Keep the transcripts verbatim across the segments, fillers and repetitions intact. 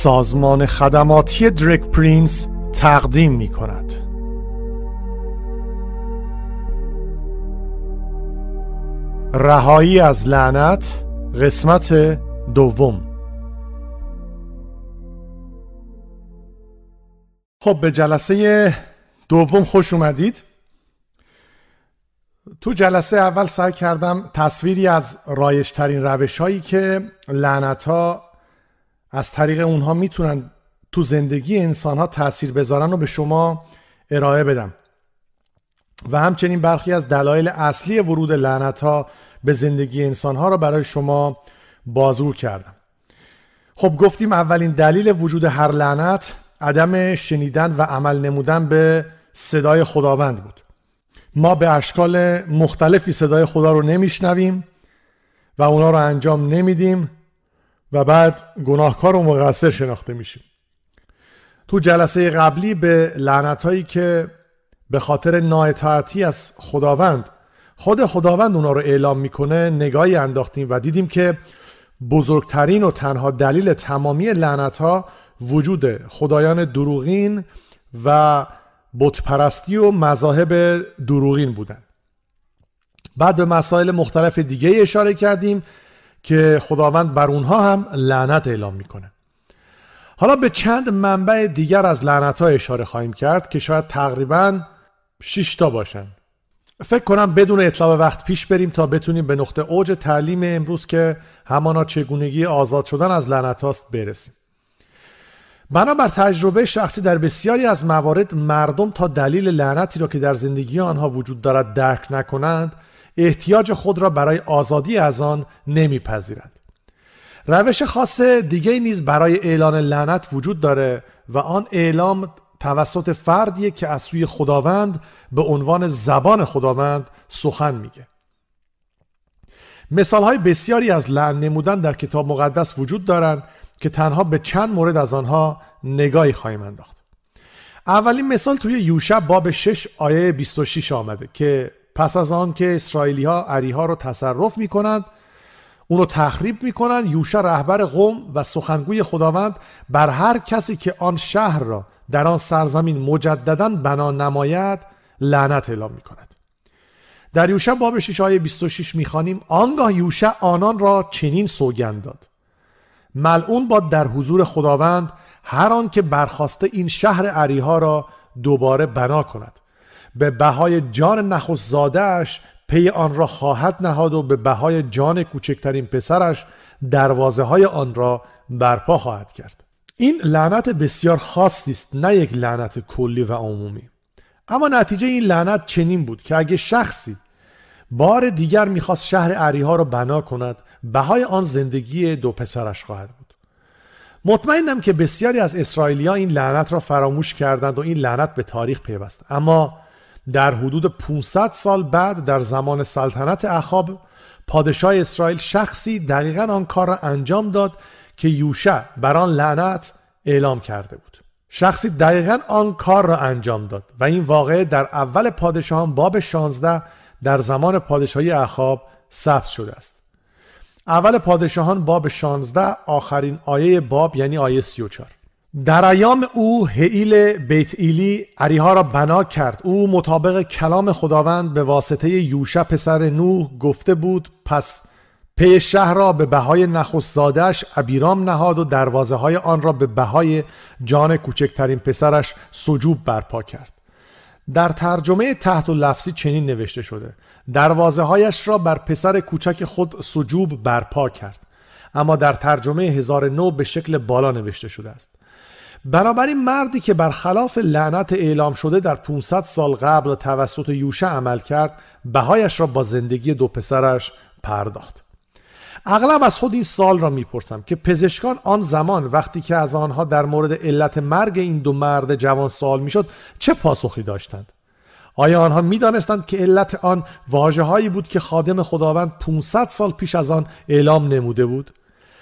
سازمان خدماتی درگ پرینس تقدیم می کند. رهایی از لعنت، قسمت دوم. خب به جلسه دوم خوش اومدید. تو جلسه اول سعی کردم تصویری از رایج‌ترین روش‌هایی که لعنت‌ها از طریق اونها میتونن تو زندگی انسان‌ها تأثیر بذارن رو به شما ارائه بدم و همچنین برخی از دلایل اصلی ورود لعنت‌ها به زندگی انسان‌ها رو برای شما بازگو کردم. خب گفتیم اولین دلیل وجود هر لعنت عدم شنیدن و عمل نمودن به صدای خداوند بود. ما به اشکال مختلفی صدای خدا رو نمیشنویم و اونا رو انجام نمیدیم و بعد گناهکار و مقصر شناخته میشیم. تو جلسه قبلی به لعنت‌هایی که به خاطر نااطاعتی از خداوند خود خداوند اونا رو اعلام میکنه نگاهی انداختیم و دیدیم که بزرگترین و تنها دلیل تمامی لعنت‌ها وجود خدایان دروغین و بتپرستی و مذاهب دروغین بودن. بعد به مسائل مختلف دیگه اشاره کردیم که خداوند بر اونها هم لعنت اعلام میکنه. حالا به چند منبع دیگر از لعنت‌ها اشاره خواهیم کرد که شاید تقریباً شش تا باشن. فکر کنم بدون اطلاع وقت پیش بریم تا بتونیم به نقطه اوج تعلیم امروز که همانا چگونگی آزاد شدن از لعنت‌هاست برسیم. بنابر تجربه شخصی در بسیاری از موارد مردم تا دلیل لعنتی را که در زندگی آنها وجود دارد درک نکنند احتیاج خود را برای آزادی از آن نمیپذیرند. روش خاص دیگه نیز برای اعلان لعنت وجود داره و آن اعلام توسط فردیه که از سوی خداوند به عنوان زبان خداوند سخن میگه. مثالهای بسیاری از لعن نمودن در کتاب مقدس وجود دارند که تنها به چند مورد از آنها نگاهی خواهیم انداخت. اولین مثال توی یوشع باب شش آیه بیست و شش آمده که پس از آن که اسرائیلی ها اریحا رو تصرف می کنند اونو تخریب می کنند، یوشع رهبر قوم و سخنگوی خداوند بر هر کسی که آن شهر را در آن سرزمین مجدداً بنا نماید لعنت اعلام می کند. در یوشع باب شش آیه بیست و شش می خوانیم آنگاه یوشع آنان را چنین سوگند داد: ملعون باد در حضور خداوند هر آن که برخواسته این شهر اریحا را دوباره بنا کند، به بهای جان نخست زاده‌اش پی آن را خواهد نهاد و به بهای جان کوچکترین پسرش دروازه های آن را برپا خواهد کرد. این لعنت بسیار خاصی است، نه یک لعنت کلی و عمومی. اما نتیجه این لعنت چنین بود که اگه شخصی بار دیگر میخواست شهر اریحا را بنا کند بهای آن زندگی دو پسرش خواهد بود. مطمئنم که بسیاری از اسرائیلی‌ها این لعنت را فراموش کردند و این لعنت به تاریخ پیوست. اما در حدود پانصد سال بعد در زمان سلطنت اخاب پادشاه اسرائیل شخصی دقیقاً آن کار را انجام داد که یوشع بر آن لعنت اعلام کرده بود. شخصی دقیقاً آن کار را انجام داد و این واقعه در اول پادشاهان باب شانزده در زمان پادشاهی اخاب ثبت شده است. اول پادشاهان باب شانزده آخرین آیه باب یعنی آیه سی و چهار. در ایام او هیل بیت ایلی اریحا را بنا کرد. او مطابق کلام خداوند به واسطه یوشع پسر نوح گفته بود پس پی شهر را به بهای نخست زاده‌اش ابیرام نهاد و دروازه های آن را به بهای جان کوچکترین پسرش سجوب برپا کرد. در ترجمه تحت لفظی چنین نوشته شده: دروازه هایش را بر پسر کوچک خود سجوب برپا کرد. اما در ترجمه هزار و نه به شکل بالا نوشته شده است. بنابراین مردی که برخلاف لعنت اعلام شده در پانصد سال قبل توسط یوشع عمل کرد بهایش را با زندگی دو پسرش پرداخت. اغلب از خود این سال را میپرسم که پزشکان آن زمان وقتی که از آنها در مورد علت مرگ این دو مرد جوان سوال میشد چه پاسخی داشتند؟ آیا آنها میدانستند که علت آن واژه‌هایی بود که خادم خداوند پانصد سال پیش از آن اعلام نموده بود؟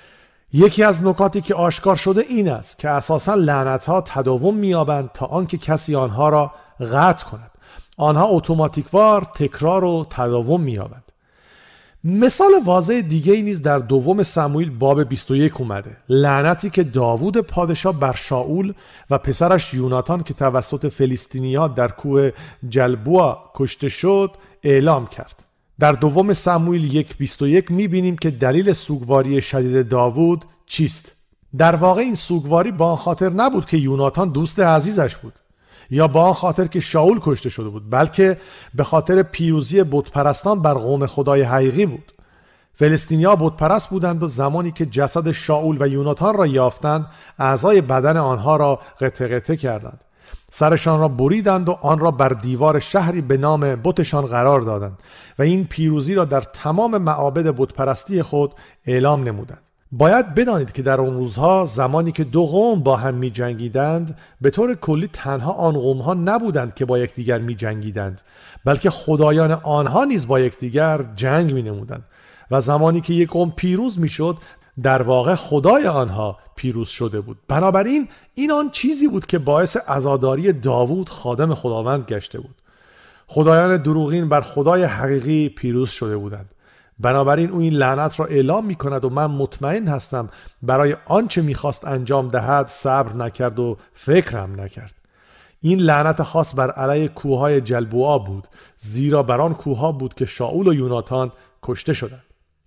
یکی از نکاتی که آشکار شده این است که اساساً لعنت‌ها تداوم می‌یابند تا آنکه کسی آنها را قطع کند. آنها اتوماتیکوار تکرار و تداوم می‌یابند. مثال واضح دیگه ای نیز در دوم سموئیل باب بیست و یک اومده. لعنتی که داوود پادشاه بر شاول و پسرش یوناتان که توسط فلسطینی‌ها در کوه جلبوع کشته شد اعلام کرد. در دوم سموئیل یک بیست و یک میبینیم که دلیل سوگواری شدید داوود چیست. در واقع این سوگواری با آن خاطر نبود که یوناتان دوست عزیزش بود یا با آن خاطر که شاول کشته شده بود، بلکه به خاطر پیروزی بتپرستان بر قوم خدای حقیقی بود. فلسطینی‌ها بتپرست بودند و زمانی که جسد شاول و یوناتان را یافتند، اعضای بدن آنها را قطع قطع کردند. سرشان را بریدند و آن را بر دیوار شهری به نام بتشان قرار دادند و این پیروزی را در تمام معابد بتپرستی خود اعلام نمودند. باید بدانید که در اون روزها زمانی که دو قوم با هم می جنگیدند، به طور کلی تنها آن قوم ها نبودند که با یکدیگر می جنگیدند، بلکه خدایان آنها نیز با یکدیگر جنگ می نمودند و زمانی که یک قوم پیروز می شد، در واقع خدای آنها پیروز شده بود. بنابراین این آن چیزی بود که باعث عزاداری داوود خادم خداوند گشته بود. خدایان دروغین بر خدای حقیقی پیروز شده بودند. بنابراین او این لعنت را اعلام می کند و من مطمئن هستم برای آنچه می خواست انجام دهد صبر نکرد و فکرم نکرد. این لعنت خاص بر علیه کوههای جلبوعا بود، زیرا بر آن کوهها بود که شاول و یوناتان کشته شدند.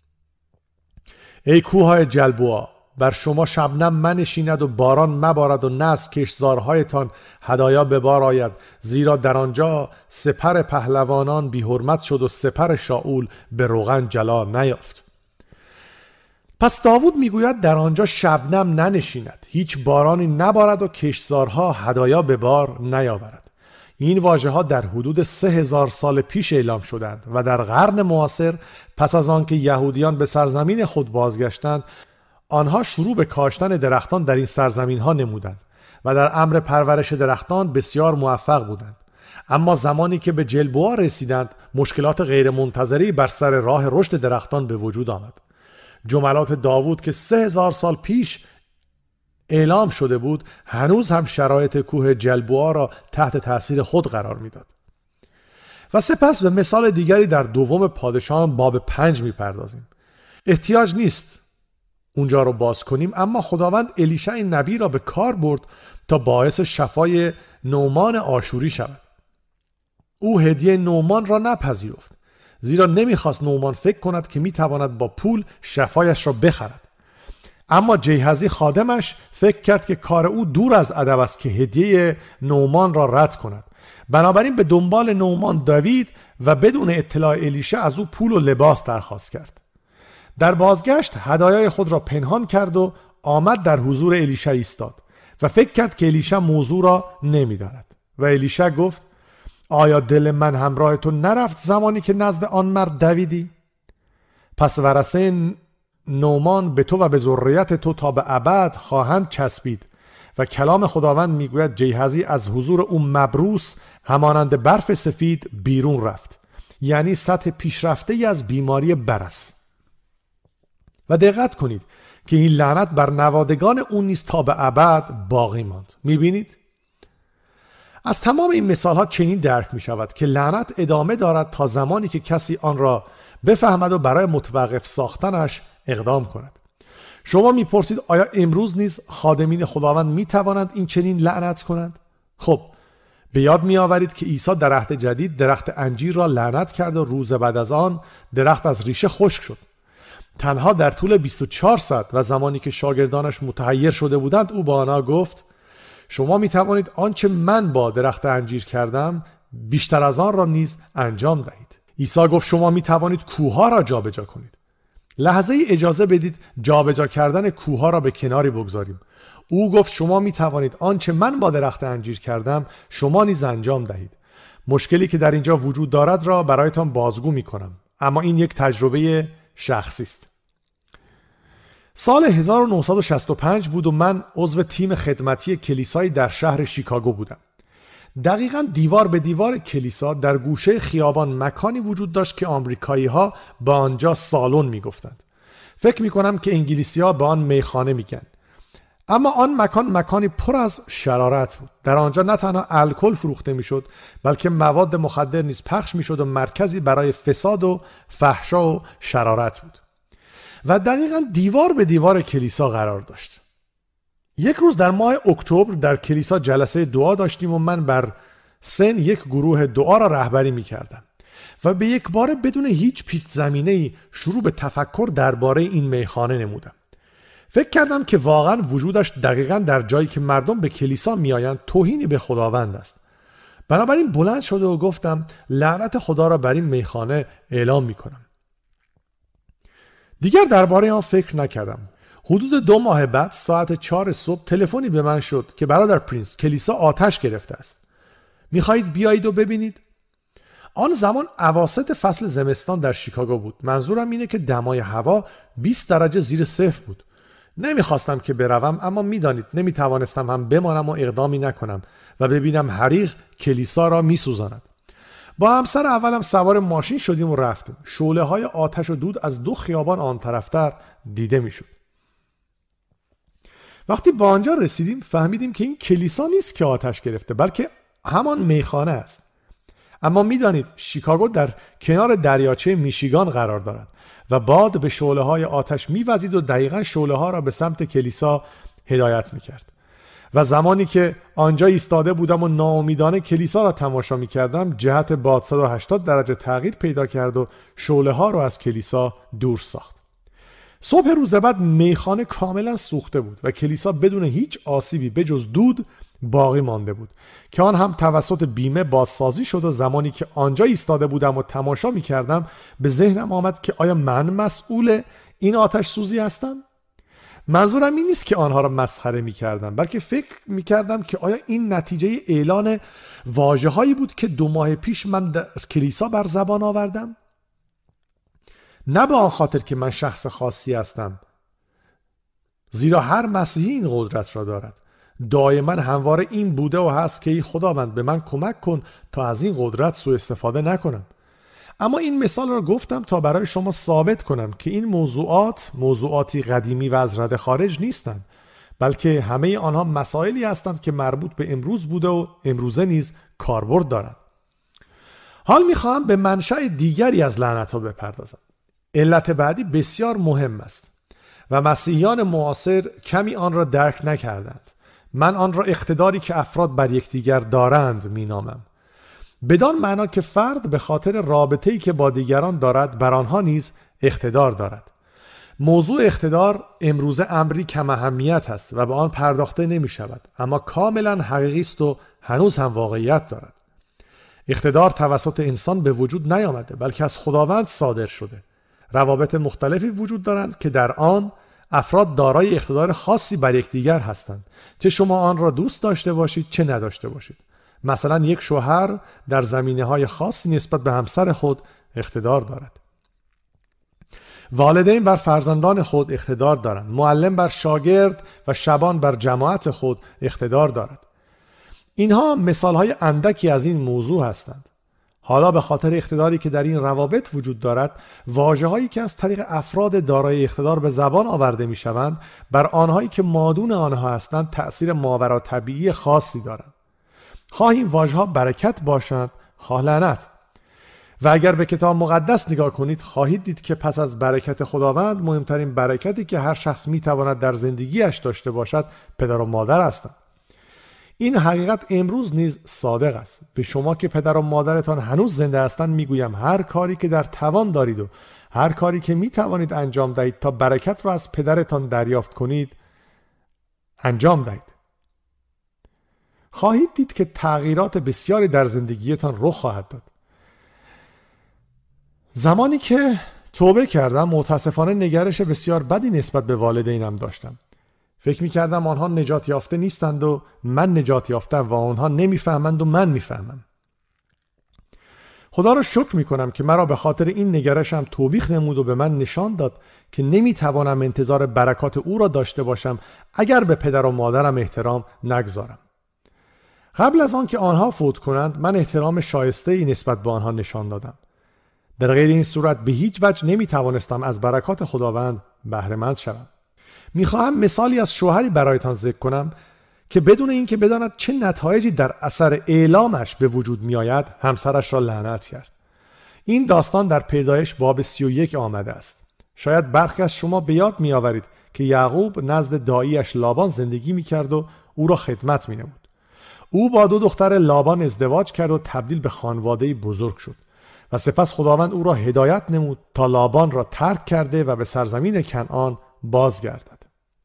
ای کوههای جلبوعا، بر شما شبنم منشیند و باران مبارد و نه از کشتزارهایتان هدایا به بار آید، زیرا در آنجا سپر پهلوانان بی حرمت شد و سپر شاول به روغن جلا نیافت. پس داوود میگوید در آنجا شبنم ننشیند، هیچ بارانی نبارد و کشتزارها هدایا به بار نیاورد. این واژه ها در حدود سه هزار سال پیش اعلام شدند و در قرن معاصر پس از آن که یهودیان به سرزمین خود بازگشتند، آنها شروع به کاشتن درختان در این سرزمین ها نمودند و در امر پرورش درختان بسیار موفق بودند. اما زمانی که به جلبوعا رسیدند، مشکلات غیرمنتظری بر سر راه رشد درختان به وجود آمد. جملات داوود که سه هزار سال پیش اعلام شده بود هنوز هم شرایط کوه جلبوعا را تحت تاثیر خود قرار میداد. و سپس به مثال دیگری در دوم پادشاهان باب پنج میپردازیم. احتیاج نیست اونجا رو باز کنیم، اما خداوند الیشع نبی را به کار برد تا باعث شفای نعمان آشوری شود. او هدیه نعمان را نپذیرفت، زیرا نمیخواست نعمان فکر کند که میتواند با پول شفایش را بخرد. اما جیحزی خادمش فکر کرد که کار او دور از ادب است که هدیه نعمان را رد کند. بنابراین به دنبال نعمان دوید و بدون اطلاع الیشع از او پول و لباس درخواست کرد. در بازگشت هدایای خود را پنهان کرد و آمد در حضور الیشع ایستاد و فکر کرد که الیشع موضوع را نمی‌داند. و الیشع گفت: آیا دل من همراه تو نرفت زمانی که نزد آن مرد دویدی؟ پس ورثه نعمان به تو و به ذریت تو تا به ابد خواهند چسبید. و کلام خداوند میگوید جیحزی از حضور او مبروس همانند برف سفید بیرون رفت، یعنی سطح پیشرفته ای از بیماری برص. و دقت کنید که این لعنت بر نوادگان اون نیز تا به ابد باقی ماند. میبینید؟ از تمام این مثال ها چنین درک می شود که لعنت ادامه دارد تا زمانی که کسی آن را بفهمد و برای متوقف ساختنش اقدام کند. شما میپرسید آیا امروز نیز خادمین خداوند می توانند این چنین لعنت کنند؟ خب به یاد می آورید که عیسی در عهد جدید درخت انجیر را لعنت کرد و روز بعد از آن درخت از ریشه خشک شد. تنها در طول بیست و چهار ساعت و زمانی که شاگردانش متحیر شده بودند او با آنها گفت: شما می توانید آنچه من با درخت انجیر کردم بیشتر از آن را نیز انجام دهید. عیسی گفت شما می توانید کوه‌ها را جابجا کنید. لحظه ای اجازه بدید جابجا کردن کوه‌ها را به کناری بگذاریم. او گفت شما می توانید آنچه من با درخت انجیر کردم شما نیز انجام دهید. مشکلی که در اینجا وجود دارد را برایتان بازگو می کنم، اما این یک تجربه شخصی است. سال هزار و نهصد و شصت و پنج بود و من عضو تیم خدمتی کلیسایی در شهر شیکاگو بودم. دقیقاً دیوار به دیوار کلیسا در گوشه خیابان مکانی وجود داشت که آمریکایی‌ها به آنجا سالن می‌گفتند. فکر می‌کنم که انگلیسی‌ها به آن میخانه میگن. اما آن مکان مکانی پر از شرارت بود. در آنجا نه تنها الکل فروخته میشد، بلکه مواد مخدر نیز پخش میشد و مرکزی برای فساد و فحشا و شرارت بود و دقیقاً دیوار به دیوار کلیسا قرار داشت. یک روز در ماه اکتبر در کلیسا جلسه دعا داشتیم و من بر سن یک گروه دعا را رهبری میکردم و به یک باره بدون هیچ پیش زمینه‌ای شروع به تفکر درباره این میخانه نمودم. فکر کردم که واقعا وجودش دقیقاً در جایی که مردم به کلیسا میآیند توهینی به خداوند است. بنابراین بلند شده و گفتم لعنت خدا را بر این میخانه اعلام میکنم. دیگر درباره آن فکر نکردم. حدود دو ماه بعد ساعت چهار صبح تلفنی به من شد که برادر پرینس کلیسا آتش گرفته است. میخواهید بیایید و ببینید؟ آن زمان اواسط فصل زمستان در شیکاگو بود. منظورم اینه که دمای هوا بیست درجه زیر صفر بود. نمیخواستم که بروم، اما میدانید نمیتوانستم هم بمانم و اقدامی نکنم و ببینم حریق کلیسا را میسوزاند. با همسر اولم سوار ماشین شدیم و رفتیم. شعله های آتش و دود از دو خیابان آن طرفتر دیده میشد. وقتی با آنجا رسیدیم فهمیدیم که این کلیسا نیست که آتش گرفته، بلکه همان میخانه است. اما میدانید شیکاگو در کنار دریاچه میشیگان قرار دارد و باد به شعله های آتش میوزید و دقیقاً شعله ها را به سمت کلیسا هدایت میکرد. و زمانی که آنجا ایستاده بودم و ناامیدانه کلیسا را تماشا میکردم، جهت باد صد و هشتاد درجه تغییر پیدا کرد و شعله ها را از کلیسا دور ساخت. صبح روز بعد میخانه کاملا سوخته بود و کلیسا بدون هیچ آسیبی بجز دود باقی مانده بود که آن هم توسط بیمه بازسازی شد. و زمانی که آنجا ایستاده بودم و تماشا می‌کردم به ذهنم آمد که آیا من مسئول این آتش سوزی هستم؟ منظورم این نیست که آنها را مسخره می‌کردم، بلکه فکر می‌کردم که آیا این نتیجه اعلان واژه‌هایی بود که دو ماه پیش من در کلیسا بر زبان آوردم؟ نه به آن خاطر که من شخص خاصی هستم، زیرا هر مسیحی این قدرت را دارد. دائما همواره این بوده و هست که ای خداوند به من کمک کن تا از این قدرت سوء استفاده نکنم. اما این مثال را گفتم تا برای شما ثابت کنم که این موضوعات موضوعاتی قدیمی و از رده خارج نیستند، بلکه همه آنها مسائلی هستند که مربوط به امروز بوده و امروزه نیز کاربرد دارد. حال می‌خواهم به منشأ دیگری از لعنت‌ها بپردازم. علت بعدی بسیار مهم است و مسیحیان معاصر کمی آن را درک نکردند. من آن را اقتداری که افراد بر یکدیگر دارند مینامم، بدان معنا که فرد به خاطر رابطه‌ای که با دیگران دارد بر آنها نیز اقتدار دارد. موضوع اقتدار امروزه امری کم اهمیت است و به آن پرداخته نمی شود، اما کاملا حقیقی است و هنوز هم واقعیت دارد. اقتدار توسط انسان به وجود نیامده، بلکه از خداوند صادر شده. روابط مختلفی وجود دارند که در آن افراد دارای اقتدار خاصی بر یکدیگر هستند، چه شما آن را دوست داشته باشید چه نداشته باشید. مثلا یک شوهر در زمینه‌های خاصی نسبت به همسر خود اقتدار دارد. والدین بر فرزندان خود اقتدار دارند. معلم بر شاگرد و شبان بر جماعت خود اقتدار دارد. اینها مثال‌های اندکی از این موضوع هستند. حالا به خاطر اقتداری که در این روابط وجود دارد، واژه‌هایی که از طریق افراد دارای اقتدار به زبان آورده می‌شوند، بر آنهایی که مادون آنها هستند تأثیر ماوراءطبیعی خاصی دارند. خواه این واژه‌ها برکت باشند، خواه لعنت. و اگر به کتاب مقدس نگاه کنید خواهید دید که پس از برکت خداوند مهمترین برکتی که هر شخص می‌تواند در زندگیش داشته باشد پدر و مادر هستند. این حقیقت امروز نیز صادق است. به شما که پدر و مادرتان هنوز زنده هستند میگویم هر کاری که در توان دارید و هر کاری که میتوانید انجام دهید تا برکت را از پدرتان دریافت کنید انجام دهید. خواهید دید که تغییرات بسیاری در زندگیتان رخ خواهد داد. زمانی که توبه کردم متاسفانه نگرش بسیار بدی نسبت به والدینم داشتم. فکر می‌کردم آنها نجات یافته نیستند و من نجات یافتم و آنها نمی‌فهمند و من می‌فهمم. خدا را شکر می‌کنم که مرا به خاطر این نگرشم توبیخ نمود و به من نشان داد که نمی‌توانم انتظار برکات او را داشته باشم اگر به پدر و مادرم احترام نگذارم. قبل از آن که آنها فوت کنند من احترام شایسته‌ای نسبت به آنها نشان دادم. در غیر این صورت به هیچ وجه نمی‌توانستم از برکات خداوند بهره مند شوم. میخواهم مثالی از شوهری برایتان ذکر کنم که بدون اینکه بداند چه نتایجی در اثر اعلامش به وجود میآید همسرش را لعنت کرد. این داستان در پیدایش باب سی و یک آمده است. شاید برخی از شما به یاد میآورید که یعقوب نزد داییش لابان زندگی میکرد و او را خدمت مینمود. او با دو دختر لابان ازدواج کرد و تبدیل به خانواده‌ای بزرگ شد و سپس خداوند او را هدایت نمود تا لابان را ترک کرده و به سرزمین کنعان بازگردد.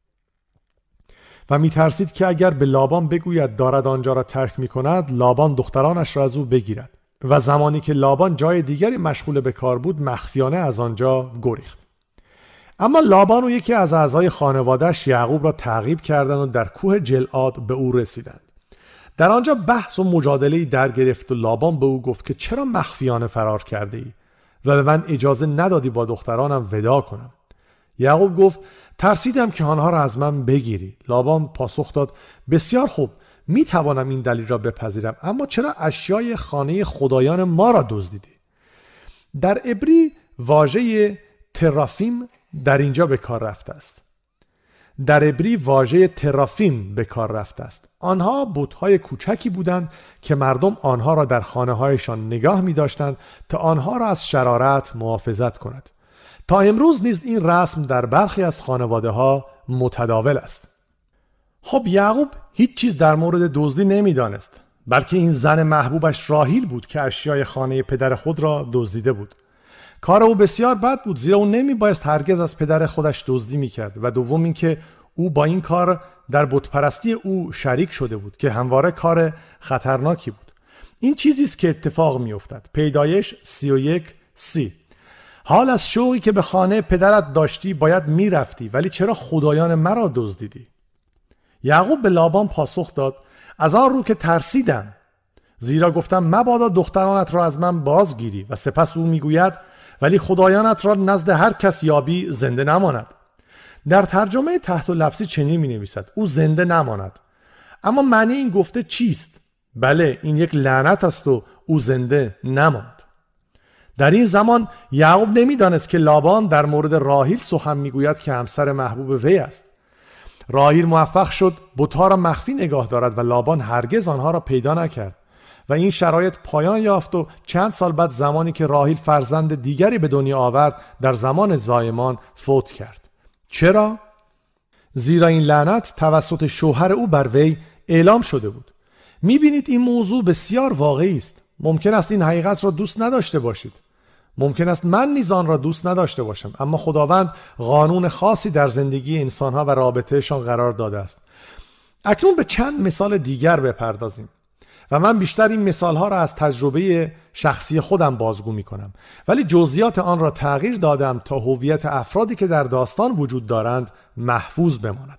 و میترسید که اگر به لابان بگوید دارد آنجا را ترک میکند، لابان دخترانش را از او بگیرد و زمانی که لابان جای دیگری مشغول به کار بود مخفیانه از آنجا گریخت. اما لابان و یکی از اعضای خانواده‌اش یعقوب را تعقیب کردند و در کوه جلعاد به او رسیدند. در آنجا بحث و مجادله‌ای در گرفت و لابان به او گفت که چرا مخفیانه فرار کرده ای و به من اجازه ندادی با دخترانم وداع کنم. یعقوب گفت ترسیدم که آنها را از من بگیری. لابان پاسخ داد بسیار خوب، می توانم این دلیل را بپذیرم، اما چرا اشیای خانه خدایان ما را دزدیدی؟ در عبری واژه ترافیم در اینجا به کار رفته است. در عبری واژه ترافیم به کار رفته است. آنها بت‌های کوچکی بودند که مردم آنها را در خانه‌هایشان نگاه می‌داشتند تا آنها را از شرارت محافظت کند. تا امروز نیز این رسم در برخی از خانواده‌ها متداول است. خب یعقوب هیچ چیز در مورد دزدی نمی‌دانست، بلکه این زن محبوبش راهیل بود که اشیای خانه پدر خود را دزدیده بود. کار او بسیار بد بود، زیرا او نمی‌بایست هرگز از پدر خودش دزدی می‌کرد و دوم اینکه او با این کار در بتپرستی او شریک شده بود که همواره کار خطرناکی بود. این چیزی است که اتفاق می‌افتد. پیدایش سی و یک سی. حال از شوقی که به خانه پدرت داشتی باید می‌رفتی، ولی چرا خدایان مرا دزدیدی؟ یعقوب به لابان پاسخ داد از آن رو که ترسیدم، زیرا گفتم مبادا دخترانت را از من بازگیری. و سپس او میگوید ولی خدایانت را نزد هر کس یابی زنده نماند. در ترجمه تحت لفظی چنین می نویسد او زنده نماند. اما معنی این گفته چیست؟ بله، این یک لعنت است و او زنده نماند. در این زمان یعقوب نمیدانست که لابان در مورد راهیل سخن میگوید که همسر محبوب وی است. راهیل موفق شد بت‌ها را مخفی نگاه دارد و لابان هرگز آنها را پیدا نکرد و این شرایط پایان یافت و چند سال بعد زمانی که راهیل فرزند دیگری به دنیا آورد در زمان زایمان فوت کرد. چرا؟ زیرا این لعنت توسط شوهر او بر وی اعلام شده بود. میبینید این موضوع بسیار واقعی است. ممکن است این حقیقت را دوست نداشته باشید. ممکن است من نیز آن را دوست نداشته باشم، اما خداوند قانون خاصی در زندگی انسانها و رابطهشان قرار داده است. اکنون به چند مثال دیگر بپردازیم و من بیشتر این مثالها را از تجربه شخصی خودم بازگو می کنم، ولی جزئیات آن را تغییر دادم تا هویت افرادی که در داستان وجود دارند محفوظ بماند.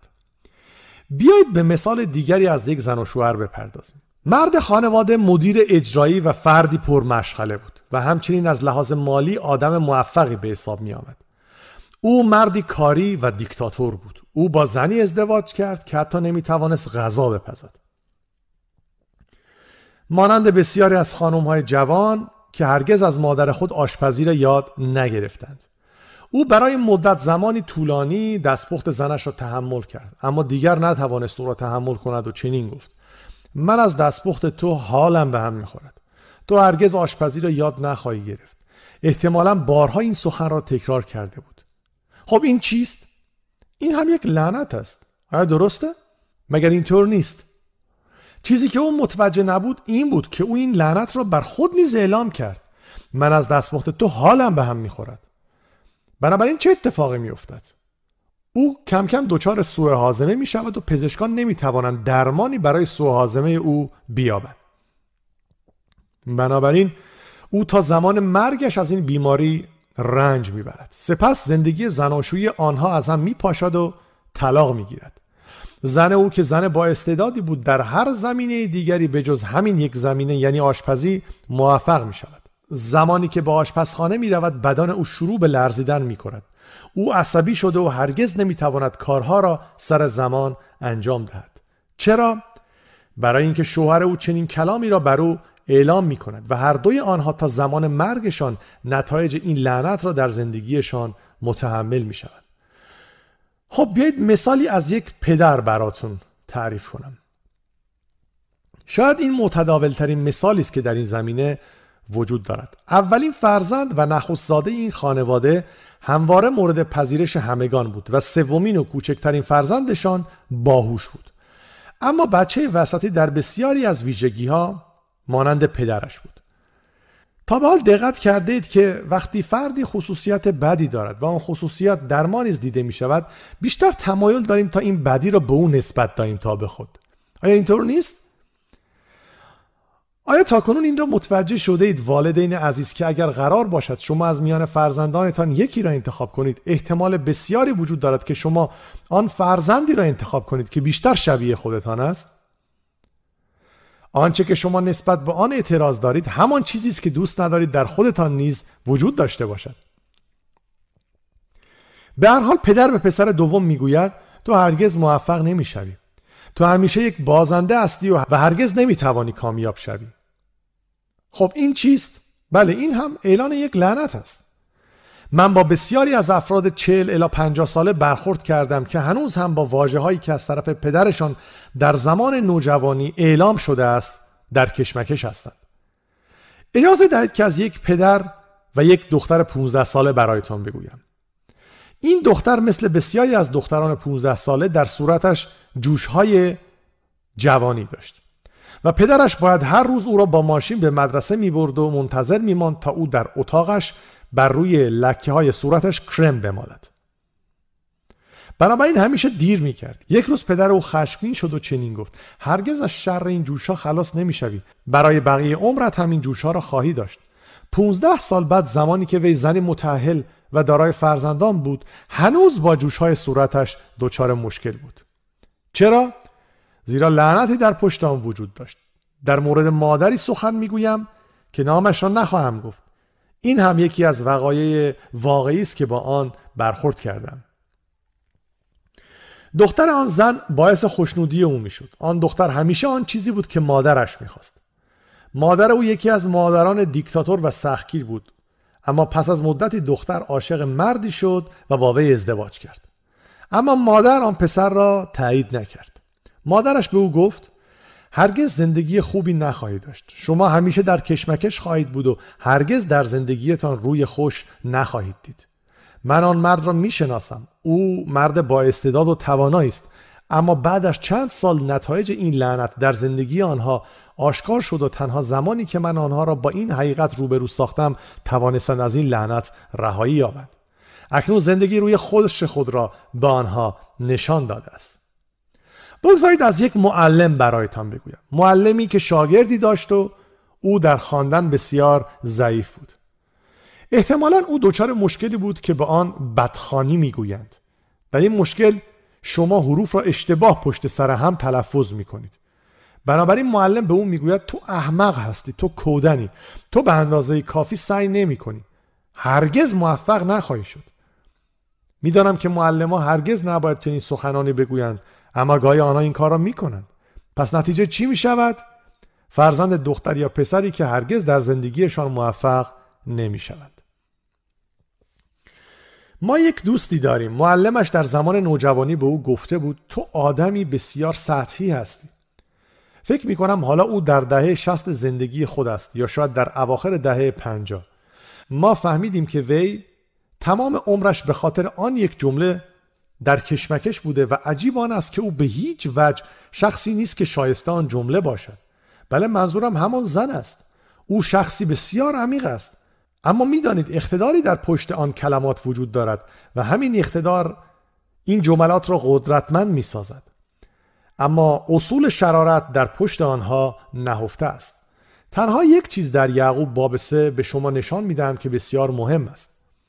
بیایید به مثال دیگری از یک زن و شوهر بپردازیم. مرد خانواده مدیر اجرایی و فردی پرمشغله بود و همچنین از لحاظ مالی آدم موفقی به حساب می آمد. او مردی کاری و دیکتاتور بود. او با زنی ازدواج کرد که حتی نمی توانست غذا بپزد. مانند بسیاری از خانم‌های جوان که هرگز از مادر خود آشپزی را یاد نگرفتند. او برای مدت زمانی طولانی دستپخت زنش را تحمل کرد، اما دیگر نتوانست او را تحمل کند و چنین گفت: من از دستپخت تو حالم به هم می‌خورد. تو هرگز آشپزی را یاد نخواهی گرفت. احتمالاً بارها این سخن را تکرار کرده بود. خب این چیست؟ این هم یک لعنت است. آیا درسته؟ مگر اینطور نیست؟ چیزی که او متوجه نبود این بود که او این لعنت را بر خود نیز اعلام کرد. من از دستپخت تو حالم به هم می‌خورد. بنابراین چه اتفاقی می‌افتد؟ او کم کم دچار سوء هاضمه می شود و پزشکان نمی توانند درمانی برای سوء هاضمه او بیابند. بنابراین او تا زمان مرگش از این بیماری رنج می برد. سپس زندگی زناشویی آنها از هم می پاشد و طلاق می گیرد. زن او که زن با استعدادی بود در هر زمینه دیگری به جز همین یک زمینه یعنی آشپزی موفق می شود. زمانی که به آشپزخانه می رود بدن او شروع به لرزیدن می کند. او عصبی شده و هرگز نمیتواند کارها را سر زمان انجام دهد. چرا؟ برای اینکه شوهر او چنین کلامی را بر او اعلام می کند و هر دوی آنها تا زمان مرگشان نتایج این لعنت را در زندگیشان متحمل می شوند. خب بیایید مثالی از یک پدر براتون تعریف کنم. شاید این متداول ترین مثالی است که در این زمینه وجود دارد. اولین فرزند و نخست زاده این خانواده همواره مورد پذیرش همگان بود و سومین و کوچکترین فرزندشان باهوش بود. اما بچه وسطی در بسیاری از ویژگی‌ها مانند پدرش بود. تا به حال دقت کرده اید که وقتی فردی خصوصیت بدی دارد و آن خصوصیت در ما نیز دیده می شود، بیشتر تمایل داریم تا این بدی را به او نسبت دهیم تا به خود. آیا اینطور نیست؟ آیا تاکنون این را متوجه شده اید والدین عزیز که اگر قرار باشد شما از میان فرزندانتان یکی را انتخاب کنید، احتمال بسیاری وجود دارد که شما آن فرزندی را انتخاب کنید که بیشتر شبیه خودتان است؟ آنچه که شما نسبت به آن اعتراض دارید همان چیزی است که دوست ندارید در خودتان نیز وجود داشته باشد. به هر حال پدر به پسر دوم میگوید تو هرگز موفق نمیشوی. تو همیشه یک بازنده هستی و هرگز نمیتوانی کامیاب شوی. خب این چیست؟ بله این هم اعلان یک لعنت است. من با بسیاری از افراد چهل الی پنجاه ساله برخورد کردم که هنوز هم با واژه‌هایی که از طرف پدرشان در زمان نوجوانی اعلام شده است در کشمکش هستند. اجازه دهید که از یک پدر و یک دختر پانزده ساله برایتان بگویم. این دختر مثل بسیاری از دختران پانزده ساله در صورتش جوش‌های جوانی داشت و پدرش باید هر روز او را با ماشین به مدرسه می‌برد و منتظر می‌ماند تا او در اتاقش بر روی لکه‌های صورتش کرم بمالد. بنابراین همیشه دیر می‌کرد. یک روز پدر او خشمگین شد و چنین گفت: هرگز از شر این جوش‌ها خلاص نمی‌شوی. برای بقیه عمرت هم این جوش‌ها را خواهی داشت. پانزده سال بعد زمانی که وی زنی متأهل و دارای فرزندان بود، هنوز با جوش‌های صورتش دچار مشکل بود. چرا؟ زیرا لعنتی در پشت آن وجود داشت. در مورد مادری سخن میگویم که نامش را نخواهم گفت. این هم یکی از وقایع واقعی است که با آن برخورد کردم. دختر آن زن باعث خوشنودی او میشد. آن دختر همیشه آن چیزی بود که مادرش میخواست. مادر او یکی از مادران دیکتاتور و سختگیر بود، اما پس از مدتی دختر عاشق مردی شد و با وی ازدواج کرد. اما مادر آن پسر را تایید نکرد. مادرش به او گفت: هرگز زندگی خوبی نخواهید داشت. شما همیشه در کشمکش خواهید بود و هرگز در زندگیتان روی خوش نخواهید دید. من آن مرد را میشناسم. او مرد با استعداد و توانایی است، اما بعد از چند سال نتایج این لعنت در زندگی آنها آشکار شد و تنها زمانی که من آنها را با این حقیقت روبرو ساختم توانستند از این لعنت رهایی یابند. اکنون زندگی روی خودش خود را به آنها نشان داده است. بگذارید از یک معلم برایتان بگویم. معلمی که شاگردی داشت و او در خواندن بسیار ضعیف بود. احتمالاً او دچار مشکلی بود که به آن بدخوانی میگویند. در این مشکل شما حروف را اشتباه پشت سر هم تلفظ میکنید. بنابراین معلم به او میگوید تو احمق هستی، تو کودنی، تو به اندازه کافی سعی نمیکنی، هرگز موفق نخواهی شد. میدانم که معلم‌ها هرگز نباید چنین سخنانی بگویند، اما گاهی آنها این کار را میکنند. پس نتیجه چی میشود؟ فرزند دختر یا پسری که هرگز در زندگیشان موفق نمیشوند. ما یک دوستی داریم. معلمش در زمان نوجوانی به او گفته بود تو آدمی بسیار سطحی هستی. فکر می کنم حالا او در دهه شصت زندگی خود است یا شاید در اواخر دهه پنجاه. ما فهمیدیم که وی تمام عمرش به خاطر آن یک جمله در کشمکش بوده و عجیب آن است که او به هیچ وجه شخصی نیست که شایسته آن جمله باشد. بله منظورم همان زن است. او شخصی بسیار عمیق است، اما میدانید اقتداری در پشت آن کلمات وجود دارد و همین اقتدار این جملات را قدرتمند می سازد. اما اصول شرارت در پشت آنها نهفته است. تنها یک چیز در یعقوب باب سه به شما نشان میدهم که بسیار مهم است.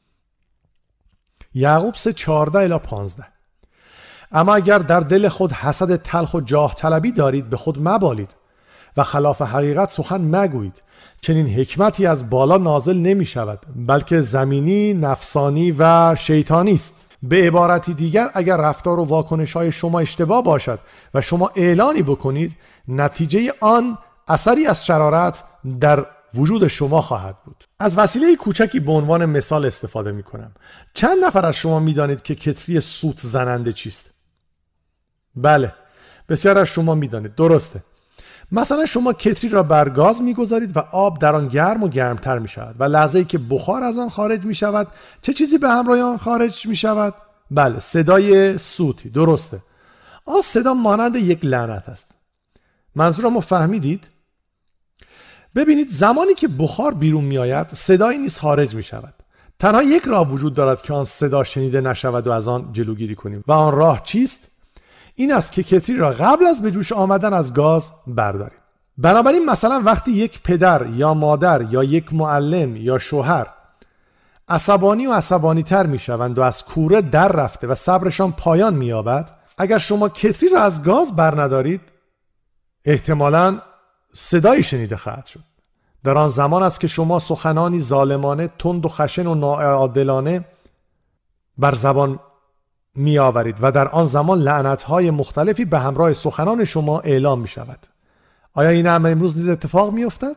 یعقوب سه چهارده الی پانزده. اما اگر در دل خود حسد تلخ و جاه طلبی دارید به خود مبالید و خلاف حقیقت سخن مگویید. چنین حکمتی از بالا نازل نمی شود، بلکه زمینی، نفسانی و شیطانی است. به عبارتی دیگر اگر رفتار و واکنش های شما اشتباه باشد و شما اعلانی بکنید، نتیجه آن اثری از شرارت در وجود شما خواهد بود. از وسیله کوچکی به عنوان مثال استفاده می کنم. چند نفر از شما می دانید که کتری سوت زننده چیست؟ بله، بسیار از شما می دانید. درسته. مثلا شما کتری را بر گاز می گذارید و آب در آن گرم و گرمتر می شود و لحظه‌ای که بخار از آن خارج می شود چه چیزی به همراه آن خارج می شود؟ بله، صدای سوتی. درسته. آن صدا مانند یک لعنت است. منظورم رو فهمیدید؟ ببینید، زمانی که بخار بیرون می آید صدایی نیز خارج می شود. تنها یک راه وجود دارد که آن صدا شنیده نشود و از آن جلوگیری کنیم و آن راه چیست؟ این است که کتری را قبل از به جوش آمدن از گاز برداریم. بنابراین مثلا وقتی یک پدر یا مادر یا یک معلم یا شوهر عصبانی و عصبانی تر می شوند و از کوره در رفته و صبرشان پایان می یابد، اگر شما کتری را از گاز بر ندارید احتمالاً صدایی شنیده خواهد شد. در آن زمان است که شما سخنانی ظالمانه، تند و خشن و ناعادلانه بر زبان می آورید و در آن زمان لعنت‌های مختلفی به همراه سخنان شما اعلام می شود. آیا این امر امروز نیز اتفاق می افتد؟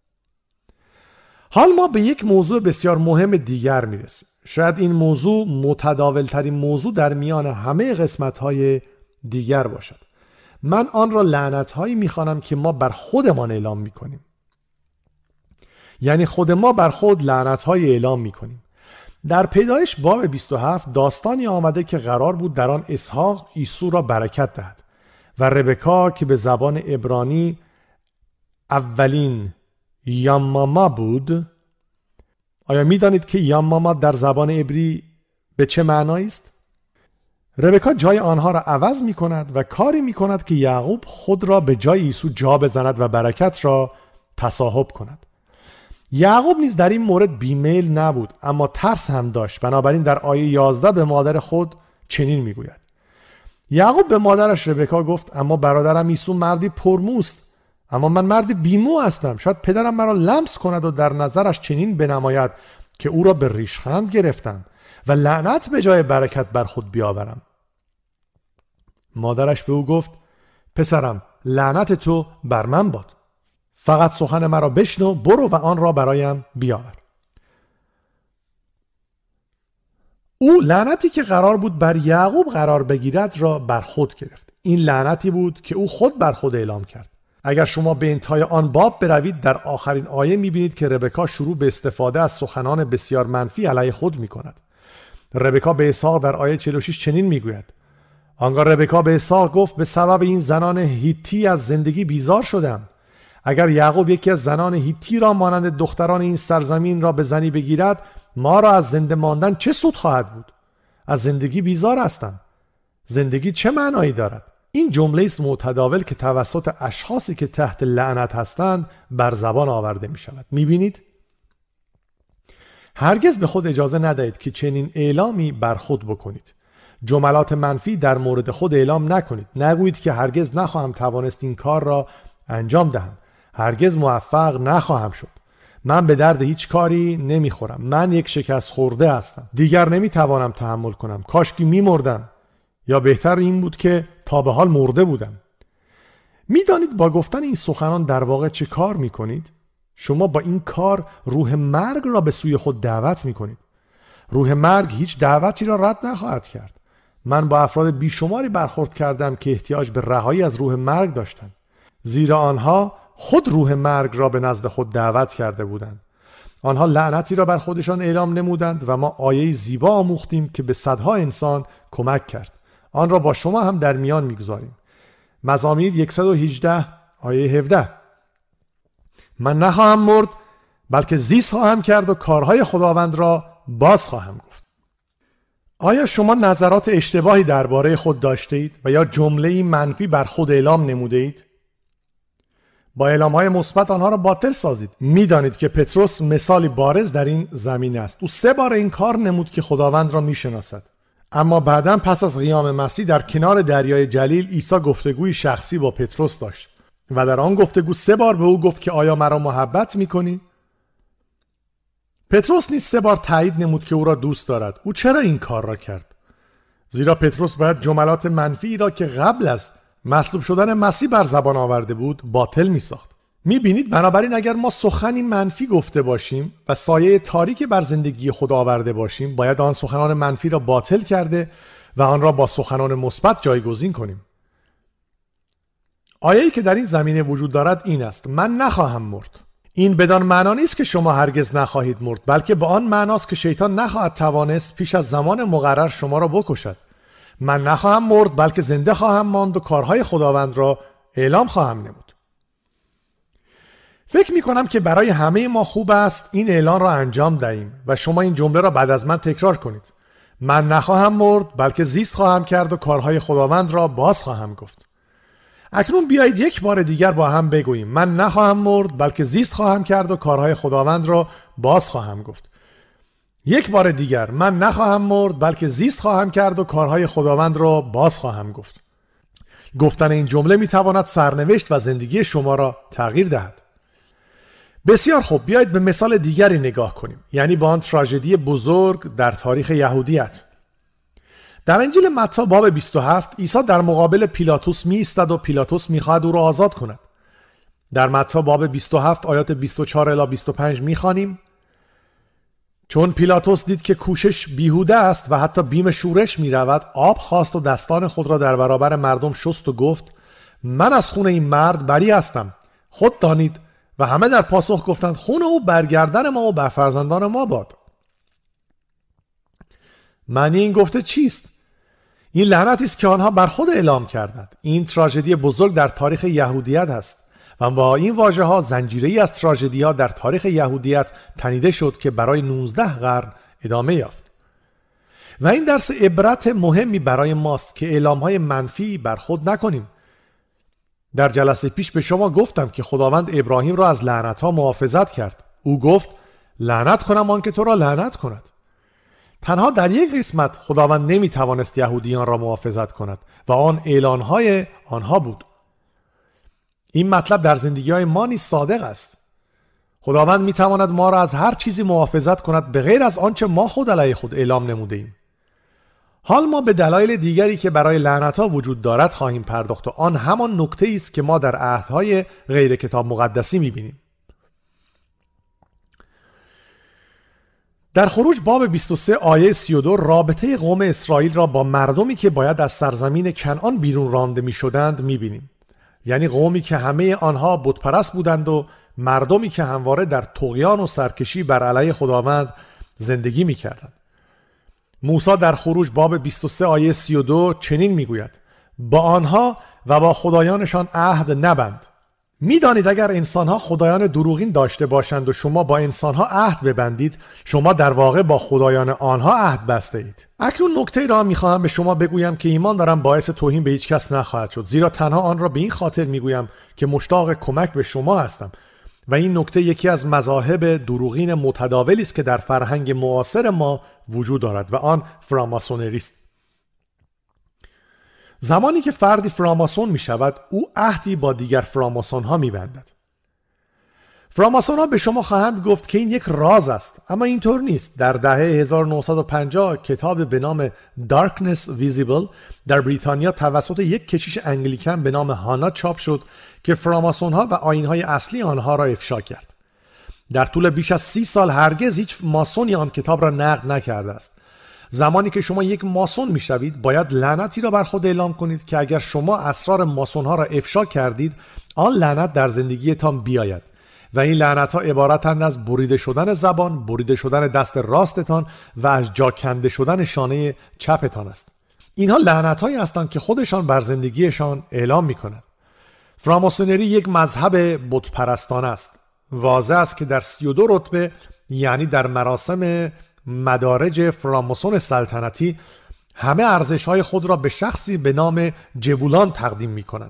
حال ما به یک موضوع بسیار مهم دیگر می رسیم. شاید این موضوع متداول ترین موضوع در میان همه قسمت‌های دیگر باشد. من آن را لعنت‌هایی می‌خوانم که ما بر خودمان اعلام می‌کنیم. یعنی خود ما بر خود لعنت‌هایی اعلام می‌کنیم. در پیدایش باب بیست و هفت داستانی آمده که قرار بود در آن اسحاق عیسی را برکت دهد و ربکا که به زبان عبرانی اولین یاماما بود. آیا می‌دانید که یاماما در زبان عبری به چه معنایی است؟ ربکا جای آنها را عوض می کند و کاری می کند که یعقوب خود را به جای عیسی جا بزند و برکت را تصاحب کند. یعقوب نیز در این مورد بیمیل نبود، اما ترس هم داشت. بنابراین در آیه یازده به مادر خود چنین می گوید: یعقوب به مادرش ربکا گفت اما برادرم عیسی مردی پرموست، اما من مرد بیمو هستم. شاید پدرم مرا لمس کند و در نظرش چنین بنماید که او را به ریشخند گرفتم و لعنت به جای برکت بر خود بیاورم. مادرش به او گفت: پسرم، لعنت تو بر من باد. فقط سخن مرا بشنو، برو و آن را برایم بیاور. او لعنتی که قرار بود بر یعقوب قرار بگیرد را بر خود گرفت. این لعنتی بود که او خود بر خود اعلام کرد. اگر شما به انتهای آن باب بروید، در آخرین آیه می‌بینید که ربکا شروع به استفاده از سخنان بسیار منفی علیه خود می‌کند. ربکا به اسحاق در آیه چهل و شش چنین میگوید: آنگاه ربکا به اسحاق گفت به سبب این زنان هیتی از زندگی بیزار شدم. اگر یعقوب یکی از زنان هیتی را مانند دختران این سرزمین را به زنی بگیرد، ما را از زنده ماندن چه سود خواهد بود؟ از زندگی بیزار هستم. زندگی چه معنایی دارد؟ این جمله است متداول که توسط اشخاصی که تحت لعنت هستند بر زبان آورده می شود. می بینید؟ هرگز به خود اجازه ندهید که چنین اعلامی بر خود بکنید. جملات منفی در مورد خود اعلام نکنید. نگویید که هرگز نخواهم توانست این کار را انجام دهم. هرگز موفق نخواهم شد. من به درد هیچ کاری نمیخورم. من یک شکست خورده هستم. دیگر نمیتوانم تحمل کنم. کاشکی میمردم. یا بهتر این بود که تا به حال مرده بودم. میدانید با گفتن این سخنان در واقع چه کار میکنید؟ شما با این کار روح مرگ را به سوی خود دعوت میکنید. روح مرگ هیچ دعوتی را رد نخواهد کرد. من با افراد بیشماری برخورد کردم که احتیاج به رهایی از روح مرگ داشتند، زیرا آنها خود روح مرگ را به نزد خود دعوت کرده بودند. آنها لعنتی را بر خودشان اعلام نمودند و ما آیه زیبا آموختیم که به صدها انسان کمک کرد. آن را با شما هم در میان میگذاریم. مزامیر صد و هجده آیه هفده: من نخواهم مرد بلکه زیست خواهم کرد و کارهای خداوند را باز خواهم گفت. آیا شما نظرات اشتباهی درباره خود داشته اید و یا جمله‌ای منفی بر خود اعلام نموده اید؟ با اعلام‌های مثبت آنها را باطل سازید. می‌دانید که پتروس مثالی بارز در این زمینه است. او سه بار این کار نمود که خداوند را می‌شناسد. اما بعداً پس از قیام مسیح در کنار دریای جلیل عیسی گفتگوی شخصی با پتروس داشت و در آن گفتگو سه بار به او گفت که آیا مرا محبت می‌کنی؟ پتروس نیز سه بار تایید نمود که او را دوست دارد. او چرا این کار را کرد؟ زیرا پتروس باید جملات منفی را که قبل از مصلوب شدن مسیح بر زبان آورده بود باطل می ساخت. میبینید بنابراین اگر ما سخنی منفی گفته باشیم و سایه تاریکی بر زندگی خود آورده باشیم، باید آن سخنان منفی را باطل کرده و آن را با سخنان مثبت جایگزین کنیم. آیه‌ای که در این زمینه وجود دارد این است: من نخواهم مرد. این بدان معنا نیست که شما هرگز نخواهید مرد، بلکه به آن معناست که شیطان نخواهد توانست پیش از زمان مقرر شما را بکشد. من نخواهم مرد بلکه زنده خواهم ماند و کارهای خداوند را اعلام خواهم نمود. فکر می کنم که برای همه ما خوب است این اعلان را انجام دهیم و شما این جمله را بعد از من تکرار کنید: من نخواهم مرد بلکه زیست خواهم کرد و کارهای خداوند را باز خواهم گفت. اکنون بیایید یک بار دیگر با هم بگوییم: من نخواهم مرد بلکه زیست خواهم کرد و کارهای خداوند را باز خواهم گفت. یک بار دیگر: من نخواهم مرد بلکه زیست خواهم کرد و کارهای خداوند را باز خواهم گفت. گفتن این جمله می تواند سرنوشت و زندگی شما را تغییر دهد. بسیار خوب، بیایید به مثال دیگری نگاه کنیم، یعنی با آن تراژدی بزرگ در تاریخ یهودیت. در انجیل متی باب بیست و هفت عیسی در مقابل پیلاتوس می ایستد و پیلاتوس می خواهد او را آزاد کند. در متی باب بیست و هفت آیات بیست و چهار الی بیست و پنج می خوانیم: چون پیلاتوس دید که کوشش بیهوده است و حتی بیم شورش می رود، آب خواست و دستان خود را در برابر مردم شست و گفت: من از خون این مرد بری هستم، خود دانید. و همه در پاسخ گفتند: خون او برگردن ما و بر فرزندان ما باد. معنی این گفته چیست؟ این لعنتی است که آنها بر خود اعلام کردند. این تراژدی بزرگ در تاریخ یهودیت است و با این واژه ها زنجیره‌ای از تراژدی ها در تاریخ یهودیت تنیده شد که برای نوزده قرن ادامه یافت. و این درس عبرت مهمی برای ماست که اعلام های منفی بر خود نکنیم. در جلسه پیش به شما گفتم که خداوند ابراهیم را از لعنت ها محافظت کرد. او گفت: لعنت کنم آن که تو را لعنت کند. تنها در یک قسمت خداوند نمی توانست یهودیان را محافظت کند و آن اعلان های آنها بود. این مطلب در زندگی های ما نیز صادق است. خداوند می تواند ما را از هر چیزی محافظت کند به غیر از آنچه ما خود علیه خود اعلام نموده ایم. حال ما به دلایل دیگری که برای لعنت ها وجود دارد خواهیم پرداخت و آن همان نکته است که ما در عهدهای غیر کتاب مقدسی می بینیم. در خروج باب بیست و سه آیه سی و دو رابطه قوم اسرائیل را با مردمی که باید از سرزمین کنعان بیرون رانده می شدند می بینیم. یعنی قومی که همه آنها بتپرست بودند و مردمی که همواره در طغیان و سرکشی بر علیه خداوند زندگی می کردند. موسی در خروج باب بیست و سه آیه سی و دو چنین می گوید: با آنها و با خدایانشان عهد نبند. می دانید اگر انسانها خدایان دروغین داشته باشند و شما با انسانها عهد ببندید، شما در واقع با خدایان آنها عهد بسته اید. اکنون نکته را می خواهم به شما بگویم که ایمان دارم باعث توهین به هیچ کس نخواهد شد، زیرا تنها آن را به این خاطر می گویم که مشتاق کمک به شما هستم و این نکته یکی از مذاهب دروغین متداولی است که در فرهنگ معاصر ما وجود دارد و آن فراماسونری است. زمانی که فردی فراماسون می شود، او عهدی با دیگر فراماسون ها می بندد. فراماسون ها به شما خواهند گفت که این یک راز است، اما اینطور نیست. در دهه هزار و نهصد و پنجاه کتاب به نام Darkness Visible در بریتانیا توسط یک کشیش انگلیکن به نام هانا چاپ شد که فراماسون ها و آیین های اصلی آنها را افشا کرد. در طول بیش از سی سال هرگز هیچ ماسونی آن کتاب را نقد نکرده است. زمانی که شما یک ماسون میشوید، باید لعنتی را بر خود اعلام کنید که اگر شما اسرار ماسون ها را افشا کردید، آن لعنت در زندگیتان بیاید و این لعنت ها عبارتند از بریده شدن زبان، بریده شدن دست راستتان و از جا کنده شدن شانه چپتان است. اینها لعنت هایی هستند که خودشان بر زندگیشان اعلام میکنند. فراماسونری یک مذهب بت پرستانه است. واضح است که در سی و دو رتبه، یعنی در مراسم مدارج فراماسون سلطنتی، همه ارزش‌های خود را به شخصی به نام جبولان تقدیم می‌کنند.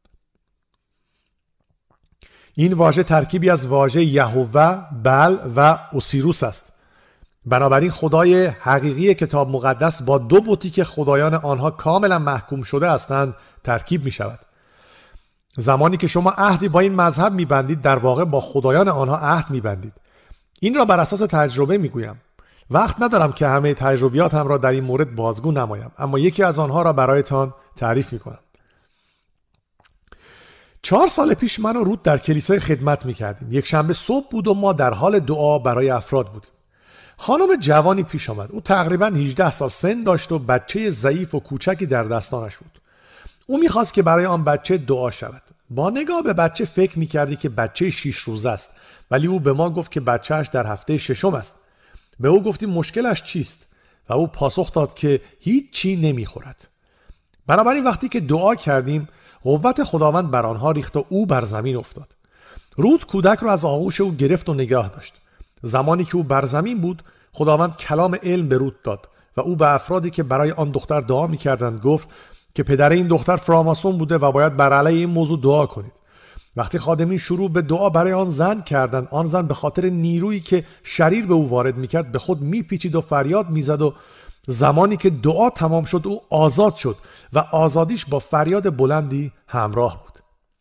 این واژه ترکیبی از واژه یهوه، بل و اوسیروس است. بنابراین خدای حقیقی کتاب مقدس با دو بتی که خدایان آنها کاملا محکوم شده هستند ترکیب می‌شود. زمانی که شما عهدی با این مذهب می‌بندید، در واقع با خدایان آنها عهد می‌بندید. این را بر اساس تجربه می‌گویم. وقت ندارم که همه تجربیاتم را در این مورد بازگو نمایم، اما یکی از آنها را برایتان تعریف می‌کنم. چهار سال پیش من و رود در کلیسای خدمت میکردیم. یک شنبه صبح بود و ما در حال دعا برای افراد بودیم. خانم جوانی پیش آمد. او تقریباً هجده سال سن داشت و بچه ضعیف و کوچکی در دستانش بود. او میخواست که برای آن بچه دعا شود. با نگاه به بچه فکر میکردی که بچه شش روزه است، ولی او به ما گفت که بچهش در هفته ششم است. به او گفتیم مشکلش چیست و او پاسخ داد که هیچ چی نمیخورد. بنابراین وقتی که دعا کردیم قوت خداوند بر آنها ریخت و او بر زمین افتاد. رود کودک را از آغوش او گرفت و نگاه داشت. زمانی که او بر زمین بود خداوند کلام علم به رود داد و او به افرادی که برای آن دختر دعا می‌کردند گفت که پدر این دختر فراماسون بوده و باید بر علیه این موضوع دعا کنید. وقتی خادمین شروع به دعا برای آن زن کردند، آن زن به خاطر نیرویی که شریر به او وارد می‌کرد به خود میپیچید و فریاد میزد و زمانی که دعا تمام شد او آزاد شد و آزادیش با فریاد بلندی همراه بود.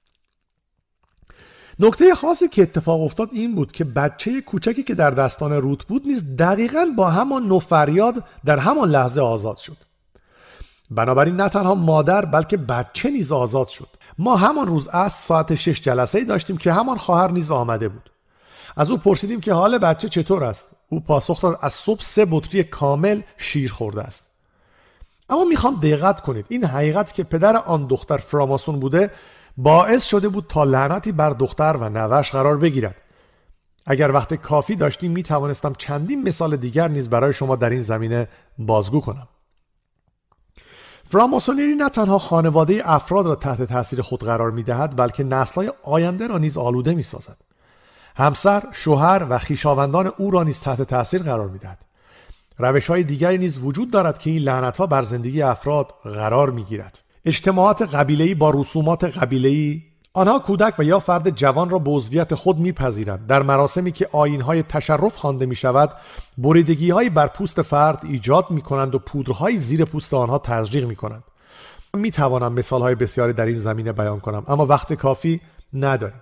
نکته خاصی که اتفاق افتاد این بود که بچه کوچکی که در دستان رود بود نیز دقیقاً با همان نوع فریاد در همان لحظه آزاد شد. بنابراین نه تنها مادر بلکه بچه نیز آزاد شد. ما همان روز عصر ساعت شش جلسه‌ای داشتیم که همان خواهر نیز آمده بود. از او پرسیدیم که حال بچه چطور است. او پاسخ داد از صبح سه بطری کامل شیر خورده است. اما میخوام دقت کنید، این حقیقت که پدر آن دختر فراماسون بوده باعث شده بود تا لعنتی بر دختر و نوش قرار بگیرد. اگر وقت کافی داشتیم می توانستم چندین مثال دیگر نیز برای شما در این زمینه بازگو کنم. فراماسونری نه تنها خانواده افراد را تحت تاثیر خود قرار می دهد بلکه نسل‌های آینده را نیز آلوده می سازد. همسر، شوهر و خویشاوندان او را نیز تحت تاثیر قرار می دهد. روش‌های دیگری نیز وجود دارد که این لعنت‌ها بر زندگی افراد قرار می گیرد. اجتماعات قبیله‌ای با رسومات قبیله‌ای، آنها کودک و یا فرد جوان را به عضویت خود می‌پذیرند. در مراسمی که آیین‌های تشرف خوانده می‌شود، بریدگی‌هایی بر پوست فرد ایجاد می‌کنند و پودرهای زیر پوست آنها تزریق می‌کنند. می‌توانم مثال‌های بسیاری در این زمینه بیان کنم، اما وقت کافی نداریم.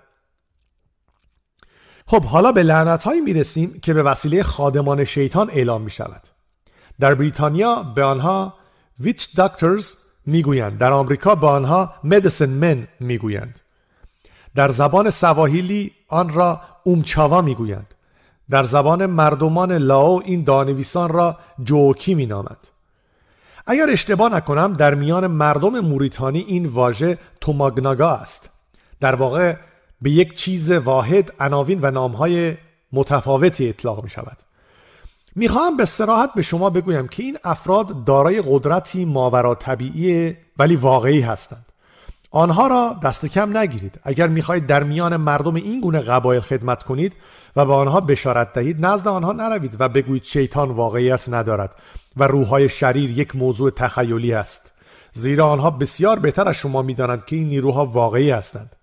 خب حالا به لعنت‌هایی می‌رسیم که به وسیله خادمان شیطان اعلام می‌شود. در بریتانیا به آنها witch doctors میگویند. در آمریکا به آنها medicine men میگویند. در زبان سواحیلی آن را اومچاوا میگویند. در زبان مردمان لاو این دانویسان را جوکی مینامند. اگر اشتباه نکنم در میان مردم موریتانی این واژه توماگناگا است. در واقع به یک چیز واحد عناوین و نامهای متفاوتی اطلاق می شود. میخواهم به صراحت به شما بگویم که این افراد دارای قدرتی ماورا طبیعی ولی واقعی هستند. آنها را دست کم نگیرید. اگر میخواهید در میان مردم این گونه قبایل خدمت کنید و به آنها بشارت دهید، نزد آنها نروید و بگویید شیطان واقعیت ندارد و روح‌های شریر یک موضوع تخیلی است، زیرا آنها بسیار بهتر از شما میدانند که این نیروها واقعی هستند.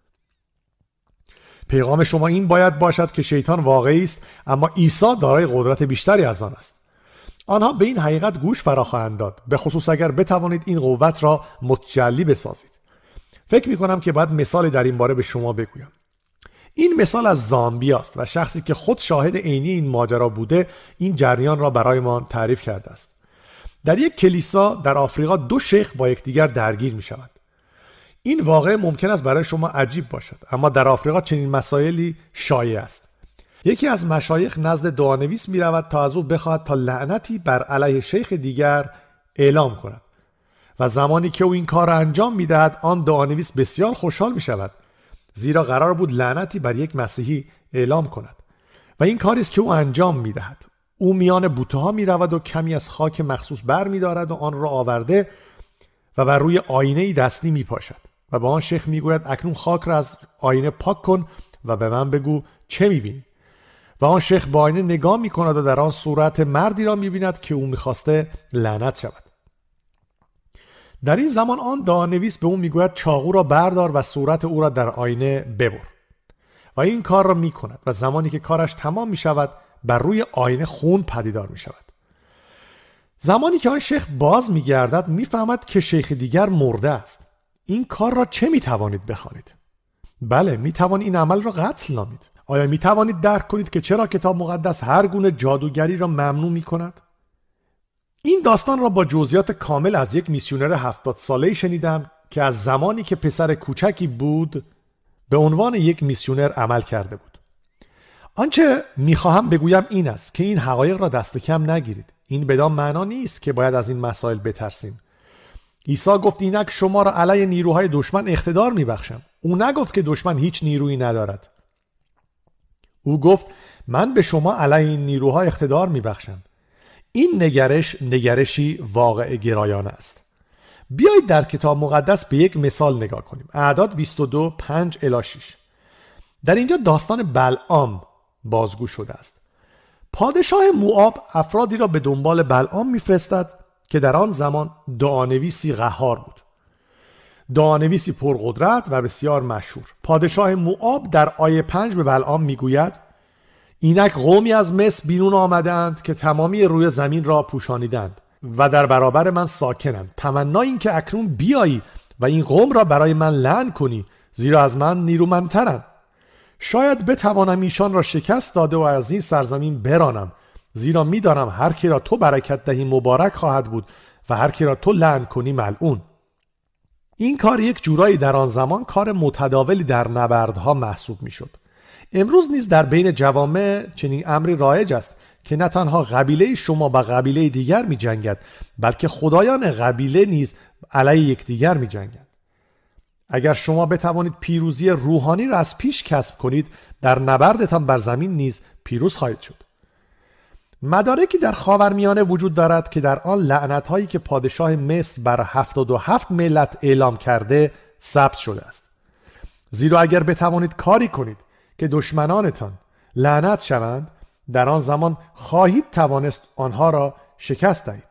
پیغام شما این باید باشد که شیطان واقعی است، اما عیسی دارای قدرت بیشتری از آن است. آنها به این حقیقت گوش فراخواهند داد، به خصوص اگر بتوانید این قوت را متجلی بسازید. فکر می کنم که باید مثالی در این باره به شما بگویم. این مثال از زامبیا است و شخصی که خود شاهد عینی این ماجرا بوده این جریان را برای ما تعریف کرده است. در یک کلیسا در آفریقا دو شیخ با یکدیگر درگیر می شوند. این واقعه ممکن است برای شما عجیب باشد، اما در آفریقا چنین مسائلی شایع است. یکی از مشایخ نزد دعانویس می رود تا از او بخواهد تا لعنتی بر علیه شیخ دیگر اعلام کند و زمانی که او این کار را انجام می دهد آن دعانویس بسیار خوشحال می شود، زیرا قرار بود لعنتی بر یک مسیحی اعلام کند و این کاری است که او انجام می دهد. او میان بوته ها می رود و کمی از خاک مخصوص بر می دارد و آن را آورده و بر روی آینه دستی می پاشد و به آن شیخ می گوید اکنون خاک را از آینه پاک کن و به من بگو چه می بینی. و آن شیخ با آینه نگاه می کند و در آن صورت مردی را می بیند که او می خواسته لعنت شود. در این زمان آن دعانویس به او می گوید چاقو را بردار و صورت او را در آینه ببر و این کار را می کند و زمانی که کارش تمام می شود بر روی آینه خون پدیدار می شود. زمانی که آن شیخ باز می گردد می فهمد که شیخ دیگر مرده است. این کار را چه می توانید بخوانید؟ بله، می توان این عمل را قتل نامید. آیا می توانید درک کنید که چرا کتاب مقدس هر گونه جادوگری را ممنوع می کند؟ این داستان را با جزئیات کامل از یک میسیونر هفتاد ساله‌ای شنیدم که از زمانی که پسر کوچکی بود به عنوان یک میسیونر عمل کرده بود. آنچه میخواهم بگویم این است که این حقایق را دست کم نگیرید. این بدان معنا نیست که باید از این مسائل بترسیم. عیسی گفت اینک شما را علیه نیروهای دشمن اقتدار میبخشم. او نگفت که دشمن هیچ نیرویی ندارد. او گفت من به شما علیه این نیروها اقتدار میبخشم. این نگرش نگرشی واقع گرایانه است. بیایید در کتاب مقدس به یک مثال نگاه کنیم. اعداد بیست و دو پنج الی شش. در اینجا داستان بلعام بازگو شده است. پادشاه موآب افرادی را به دنبال بلعام میفرستد که در آن زمان دعانویسی قهار بود. دعانویسی پرقدرت و بسیار مشهور. پادشاه موآب در آیه پنج به بلعام میگوید اینک قومی از مصر بیرون آمدند که تمامی روی زمین را پوشانیدند و در برابر من ساکنند. تمنا این که اکنون بیایی و این قوم را برای من لعن کنی، زیرا از من نیرومندترند. شاید بتوانم ایشان را شکست داده و از این سرزمین برانم، زیرا میدانم هر کی را تو برکت دهی مبارک خواهد بود و هر کی را تو لعن کنی ملعون. این کار یک جورایی در آن زمان کار متداولی در نبردها محسوب میشد. امروز نیز در بین جوامع چنین امری رایج است که نه تنها قبیله شما با قبیله دیگر می جنگد، بلکه خدایان قبیله نیز علیه یکدیگر می جنگند. اگر شما بتوانید پیروزی روحانی را از پیش کسب کنید، در نبردتان بر زمین نیز پیروز خواهید شد. مدارکی در خاورمیانه وجود دارد که در آن لعنت‌هایی که پادشاه مصر بر هفتاد و هفت ملت اعلام کرده ثبت شده است. زیرا اگر بتوانید کاری کنید که دشمنانتان لعنت شوند، در آن زمان خواهید توانست آنها را شکست دهید.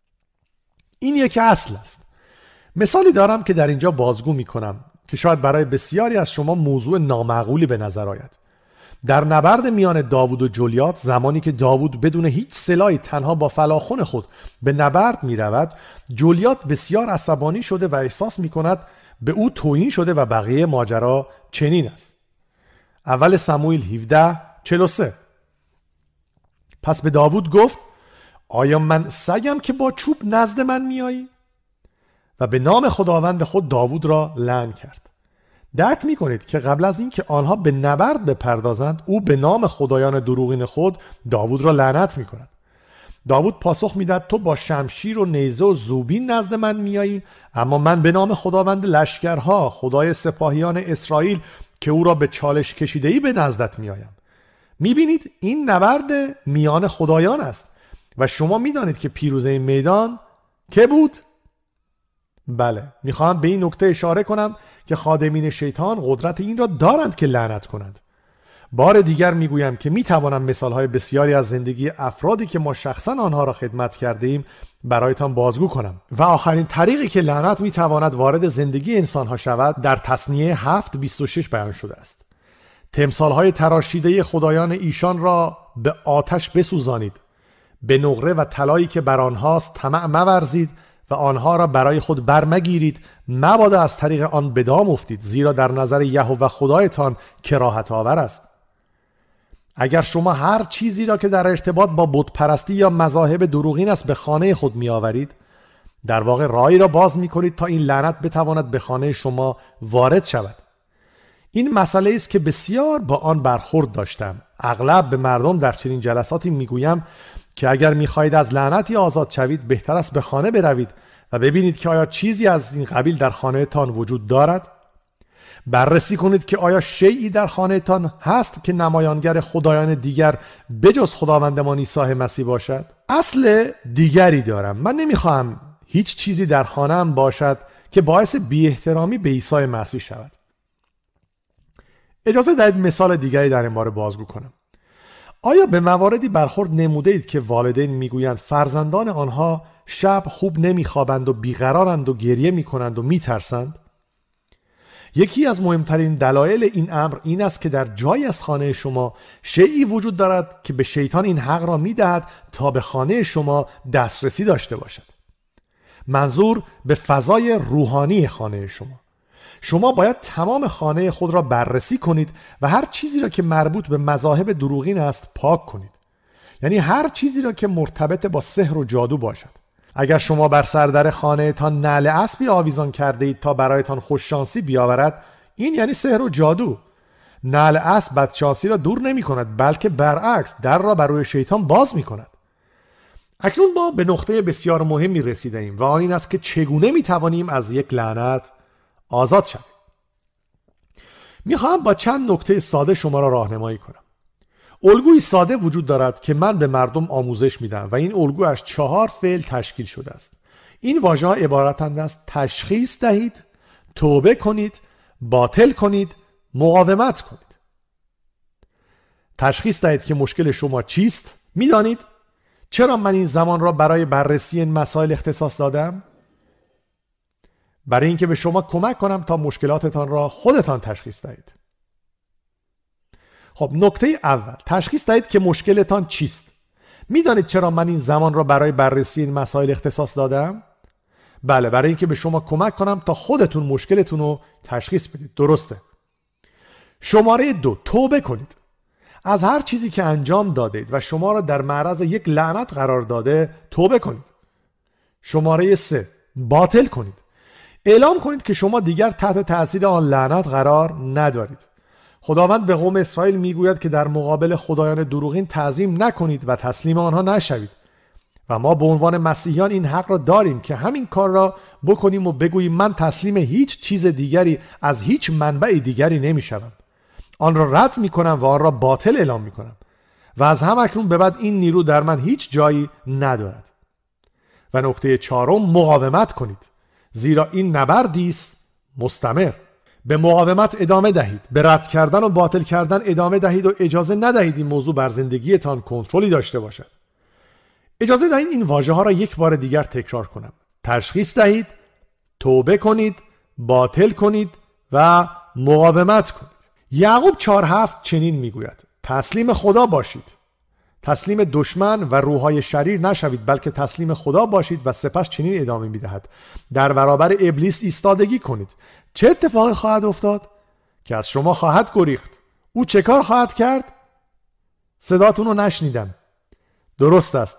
این یک اصل است. مثالی دارم که در اینجا بازگو می کنم که شاید برای بسیاری از شما موضوع نامعقولی به نظر آید. در نبرد میان داوود و جولیات، زمانی که داوود بدون هیچ سلاحی تنها با فلاخن خود به نبرد می رود، جولیات بسیار عصبانی شده و احساس می کند به او توهین شده و بقیه ماجرا چنین است. اول سموئیل هفده چهل و سه. پس به داوود گفت آیا من سگم که با چوب نزد من میایی؟ و به نام خداوند خود داوود را لعن کرد. درک می کنید که قبل از اینکه آنها به نبرد بپردازند، او به نام خدایان دروغین خود داوود را لعنت می کند. داوود پاسخ میداد تو با شمشیر و نیزه و زوبین نزد من میایی، اما من به نام خداوند لشکرها، خدای سپاهیان اسرائیل که او را به چالش کشیده‌ای به نزدت میایم. میبینید این نبرد میان خدایان است و شما میدانید که پیروز این میدان که بود؟ بله، میخواهم به این نکته اشاره کنم که خادمین شیطان قدرت این را دارند که لعنت کنند. بار دیگر میگویم که میتوانم مثالهای بسیاری از زندگی افرادی که ما شخصا آنها را خدمت کرده ایم برایتان بازگو کنم و آخرین طریقی که لعنت میتواند وارد زندگی انسانها شود در تثنیه هفت بیست و شش بیان شده است. تمثالهای تراشیده خدایان ایشان را به آتش بسوزانید، به نقره و طلایی که بر آنهاست طمع مورزید و آنها را برای خود برمگیرید، مبادا از طریق آن به دام افتید، زیرا در نظر یهوه خدایتان کراهت آور است. اگر شما هر چیزی را که در ارتباط با بت پرستی یا مذاهب دروغین است به خانه خود می آورید، در واقع راهی را باز می کنید تا این لعنت بتواند به خانه شما وارد شود. این مسئله است که بسیار با آن برخورد داشتم. اغلب به مردم در چنین جلساتی میگویم که اگر میخواهید از لعنتی آزاد شوید، بهتر است به خانه بروید و ببینید که آیا چیزی از این قبیل در خانه تان وجود دارد. بررسی کنید که آیا شیئی در خانه تان هست که نمایانگر خدایان دیگر بجز خداوندمان عیسی مسیح باشد. اصل دیگری دارم. من نمیخواهم هیچ چیزی در خانه‌ام باشد که باعث بی احترامی به عیسی مسیح شود. اجازه دهید مثال دیگری در این باره بازگو کنم. آیا به مواردی برخورد نموده اید که والدین میگویند فرزندان آنها شب خوب نمیخوابند و بیقرارند و گریه میکنند و میترسند؟ یکی از مهمترین دلایل این امر این است که در جایی از خانه شما شیئی وجود دارد که به شیطان این حق را میدهد تا به خانه شما دسترسی داشته باشد. منظور به فضای روحانی خانه شما. شما باید تمام خانه خود را بررسی کنید و هر چیزی را که مربوط به مذاهب دروغین است پاک کنید. یعنی هر چیزی را که مرتبط با سحر و جادو باشد. اگر شما بر سردر خانه تان نعل اسبی آویزان کرده اید تا برایتان خوششانسی بیاورد، این یعنی سحر و جادو. نعل اسب بدشانسی را دور نمی کند، بلکه برعکس در را بر روی شیطان باز می کند. اکنون ما به نقطه بسیار مهمی رسیده ایم و آن این است که چگونه می توانیم از یک لعنت آزاد شویم. می خواهم با چند نکته ساده شما را راهنمایی کنم. الگوی ساده وجود دارد که من به مردم آموزش می دهم و این الگو از چهار فعل تشکیل شده است. این واژه‌ها عبارتند از تشخیص دهید، توبه کنید، باطل کنید، مقاومت کنید. تشخیص دهید که مشکل شما چیست. میدانید چرا من این زمان را برای بررسی این مسائل اختصاص دادم؟ برای اینکه به شما کمک کنم تا مشکلاتتان را خودتان تشخیص دهید. خب نکته اول، تشخیص دهید که مشکلتان چیست. میدانید چرا من این زمان را برای بررسی این مسائل اختصاص دادم؟ بله، برای اینکه به شما کمک کنم تا خودتون مشکلتون رو تشخیص بدید. درسته. شماره دو، توبه کنید. از هر چیزی که انجام دادید و شما را در معرض یک لعنت قرار داده توبه کنید. شماره سه، باطل کنید. اعلام کنید که شما دیگر تحت تأثیر آن لعنت قرار ندارید. خداوند به قوم اسرائیل میگوید که در مقابل خدایان دروغین تعظیم نکنید و تسلیم آنها نشوید. و ما به عنوان مسیحیان این حق را داریم که همین کار را بکنیم و بگوییم من تسلیم هیچ چیز دیگری از هیچ منبع دیگری نمیشوم. آن را رد میکنم و آن را باطل اعلام میکنم و از هم اکنون به بعد این نیرو در من هیچ جایی ندارد. و نکته چهارم، مقاومت کنید، زیرا این نبردی است مستمر. به مقاومت ادامه دهید، به رد کردن و باطل کردن ادامه دهید و اجازه ندهید این موضوع بر زندگیتان کنترلی داشته باشد. اجازه دهید این واژه ها را یک بار دیگر تکرار کنم. تشخیص دهید، توبه کنید، باطل کنید و مقاومت کنید. یعقوب چهار هفت چنین میگوید: تسلیم خدا باشید، تسلیم دشمن و روح‌های شریر نشوید، بلکه تسلیم خدا باشید. و سپس چنین ادامه میدهد: در برابر ابلیس ایستادگی کنید. چه اتفاقی خواهد افتاد؟ که از شما خواهد گریخت. او چه کار خواهد کرد؟ صداتون رو نشنیدم. درست است.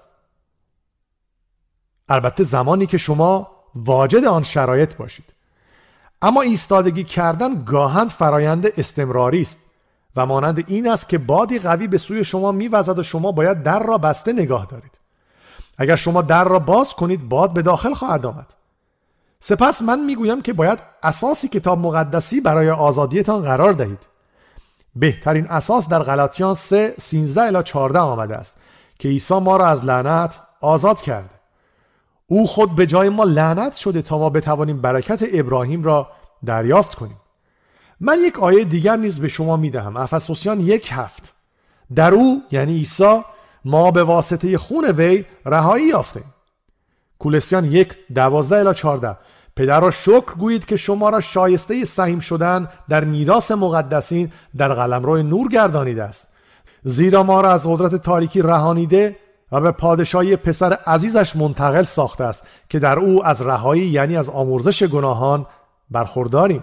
البته زمانی که شما واجد آن شرایط باشید. اما ایستادگی کردن گاهن فرایند استمراری است و مانند این است که بادی قوی به سوی شما میوزد و شما باید در را بسته نگاه دارید. اگر شما در را باز کنید باد به داخل خواهد آمد. سپس من میگویم که باید اساسی کتاب مقدسی برای آزادیتان قرار دهید. بهترین اساس در غلاطیان سه سیزده الی چهارده آمده است که عیسی ما را از لعنت آزاد کرده. او خود به جای ما لعنت شده تا ما بتوانیم برکت ابراهیم را دریافت کنیم. من یک آیه دیگر نیز به شما میدهم. افسوسیان یک هفت. در او یعنی عیسی ما به واسطه خون وی رهایی یافتیم. کولسیان یک دوازده الی چهارده. پدر را شکر گویید که شما را شایسته سهیم شدن در میراث مقدسین در قلمرو نور گردانیده است، زیرا ما را از قدرت تاریکی رهانیده و به پادشاهی پسر عزیزش منتقل ساخته است که در او از رهایی یعنی از آمرزش گناهان برخورداریم.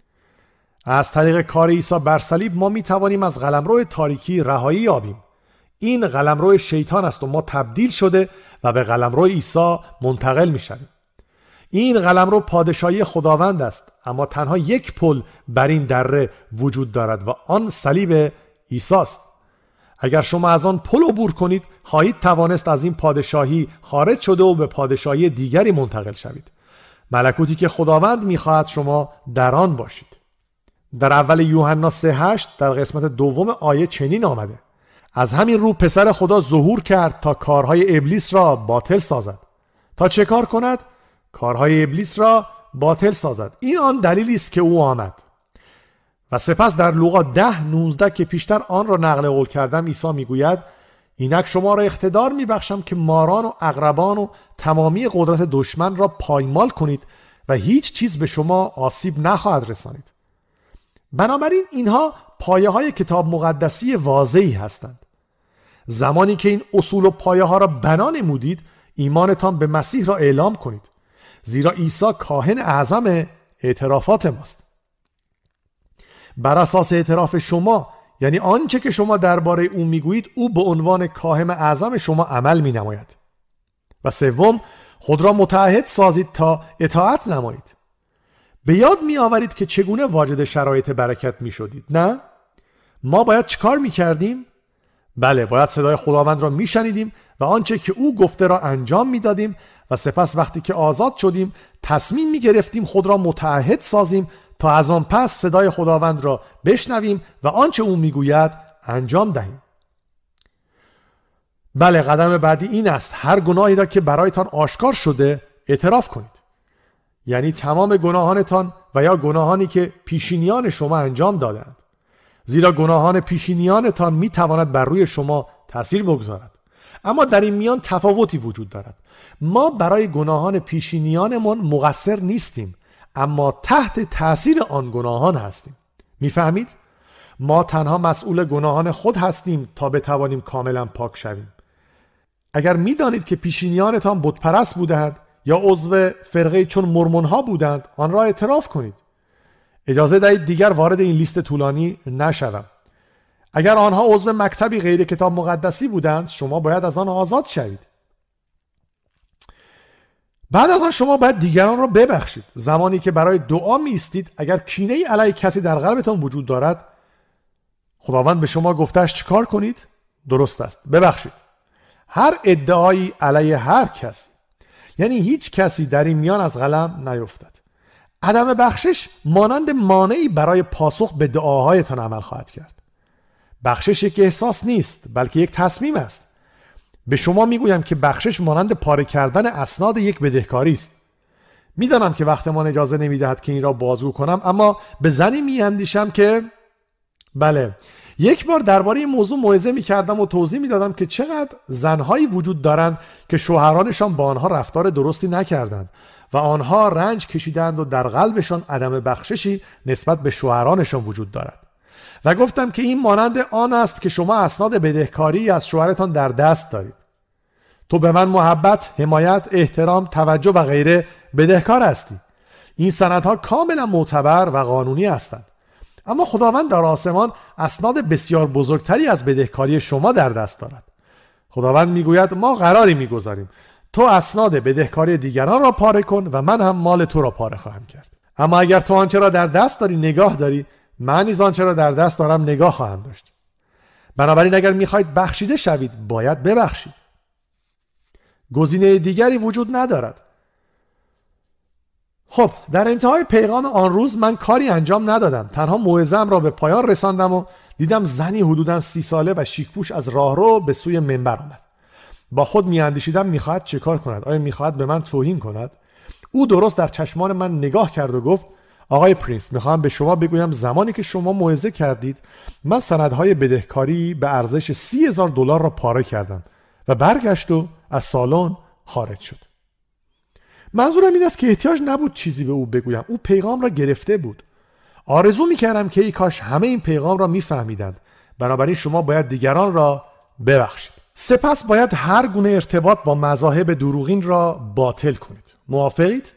از طریق کار عیسی بر صلیب ما می توانیم از قلمرو تاریکی رهایی یابیم. این قلمرو شیطان است و ما تبدیل شده و به قلمرو عیسی منتقل می شویم. این قلمرو پادشاهی خداوند است، اما تنها یک پل بر این دره وجود دارد و آن صلیب عیسی است. اگر شما از آن پل عبور کنید خواهید توانست از این پادشاهی خارج شده و به پادشاهی دیگری منتقل شوید، ملکوتی که خداوند می‌خواهد شما در آن باشید. در اول یوحنا سه هشت در قسمت دوم آیه چنین آمده: از همین رو پسر خدا ظهور کرد تا کارهای ابلیس را باطل سازد. تا چه کار کند؟ کارهای ابلیس را باطل سازد. این آن دلیلی است که او آمد. و سپس در لوقا ده نوزده که پیشتر آن را نقل قول کردم عیسی میگوید: اینک شما را اقتدار میبخشم که ماران و عقربان و تمامی قدرت دشمن را پایمال کنید و هیچ چیز به شما آسیب نخواهد رسانید. بنابراین اینها پایه های کتاب مقدسی واضحی هستند. زمانی که این اصول و پایه ها را بنا نمودید ایمانتان به مسیح را اعلام کنید، زیرا عیسی کاهن اعظم اعترافات ماست. بر اساس اعتراف شما یعنی آنچه که شما درباره او میگویید او به عنوان کاهن اعظم شما عمل می نماید. و سوم، خود را متعهد سازید تا اطاعت نمایید. به یاد می آورید که چگونه واجد شرایط برکت می شدید، نه؟ ما باید چیکار می کردیم؟ بله، باید صدای خداوند را می شنیدیم و آنچه که او گفته را انجام می دادیم و سپس وقتی که آزاد شدیم تصمیم می گرفتیم خود را متعهد سازیم تا از آن پس صدای خداوند را بشنویم و آنچه او می گوید انجام دهیم. بله، قدم بعدی این است هر گناهی را که برایتان آشکار شده اعتراف کنید. یعنی تمام گناهانتان و یا گناهانی که پیشینیان شما انجام دادند. زیرا گناهان پیشینیانتان می تواند بر روی شما تأثیر بگذارد. اما در این میان تفاوتی وجود دارد. ما برای گناهان پیشینیانمان مقصر نیستیم، اما تحت تأثیر آن گناهان هستیم. میفهمید؟ ما تنها مسئول گناهان خود هستیم تا بتوانیم کاملا پاک شویم. اگر میدانید که پیشینیانتان بت پرست بودند یا عضو فرقه چون مرمون ها بودند، آن را اعتراف کنید. اجازه دهید دیگر وارد این لیست طولانی نشوم. اگر آنها عضو مکتبی غیر کتاب مقدسی بودند، شما باید از آن آزاد شوید. بعد از آن شما باید دیگران را ببخشید. زمانی که برای دعا می ایستید، اگر کینه‌ای علیه کسی در قلبتان وجود دارد، خداوند به شما گفته‌اش چیکار کنید؟ درست است، ببخشید. هر ادعایی علیه هر کسی، یعنی هیچ کسی در این میان از قلم نیفتد. عدم بخشش مانند مانعی برای پاسخ به دعاهایتان عمل خواهد کرد. بخشش یک احساس نیست، بلکه یک تصمیم است. به شما میگویم که بخشش مانند پاره کردن اسناد یک بدهکاری است. میدانم که وقتمان اجازه نمیدهد که این را بازگو کنم، اما به زنی میاندیشم که بله، یک بار درباره این موضوع موعظه میکردم و توضیح میدادم که چقدر زنهایی وجود دارند که شوهرانشان با آنها رفتار درستی نکردند و آنها رنج کشیدند و در قلبشان عدم بخششی نسبت به شوهرانشان وجود دارد. و گفتم که این مانند آن است که شما اسناد بدهکاری از شوهرتان در دست دارید. تو به من محبت، حمایت، احترام، توجه و غیره بدهکار هستی. این سندها کاملا معتبر و قانونی هستند. اما خداوند در آسمان اسناد بسیار بزرگتری از بدهکاری شما در دست دارد. خداوند میگوید ما قراری میگذاریم تو اسناد بدهکاری دیگران را پاره کن و من هم مال تو را پاره خواهم کرد. اما اگر تو آنچه را در دست داری نگاه داری، من نیز آنچه را در دست دارم نگاه خواهم داشت. بنابراین اگر میخواید بخشیده شوید، باید ببخشید. گزینه دیگری وجود ندارد. خب، در انتهای پیغام آن روز من کاری انجام ندادم. تنها موعظه‌ام را به پایان رساندم و دیدم زنی حدوداً سی ساله و شیک‌پوش از راهرو به سوی منبر آمد. با خود میاندیشیدم میخواهد چه کار کند؟ آیا میخواهد به من توهین کند؟ او درست در چشمان من نگاه کرد و گفت: آقای پرینس، میخواهم به شما بگویم زمانی که شما موعظه کردید من سندهای بدهکاری به ارزش سی هزار دلار را پاره کردم و برگشت و از سالن خارج شد. منظورم این است که احتیاج نبود چیزی به او بگویم. او پیغام را گرفته بود. آرزو میکردم که ای کاش همه این پیغام را میفهمیدند. بنابراین شما باید دیگران را ببخشید. سپس باید هر گونه ارتباط با مذاهب دروغین را باطل کنید. موافقید؟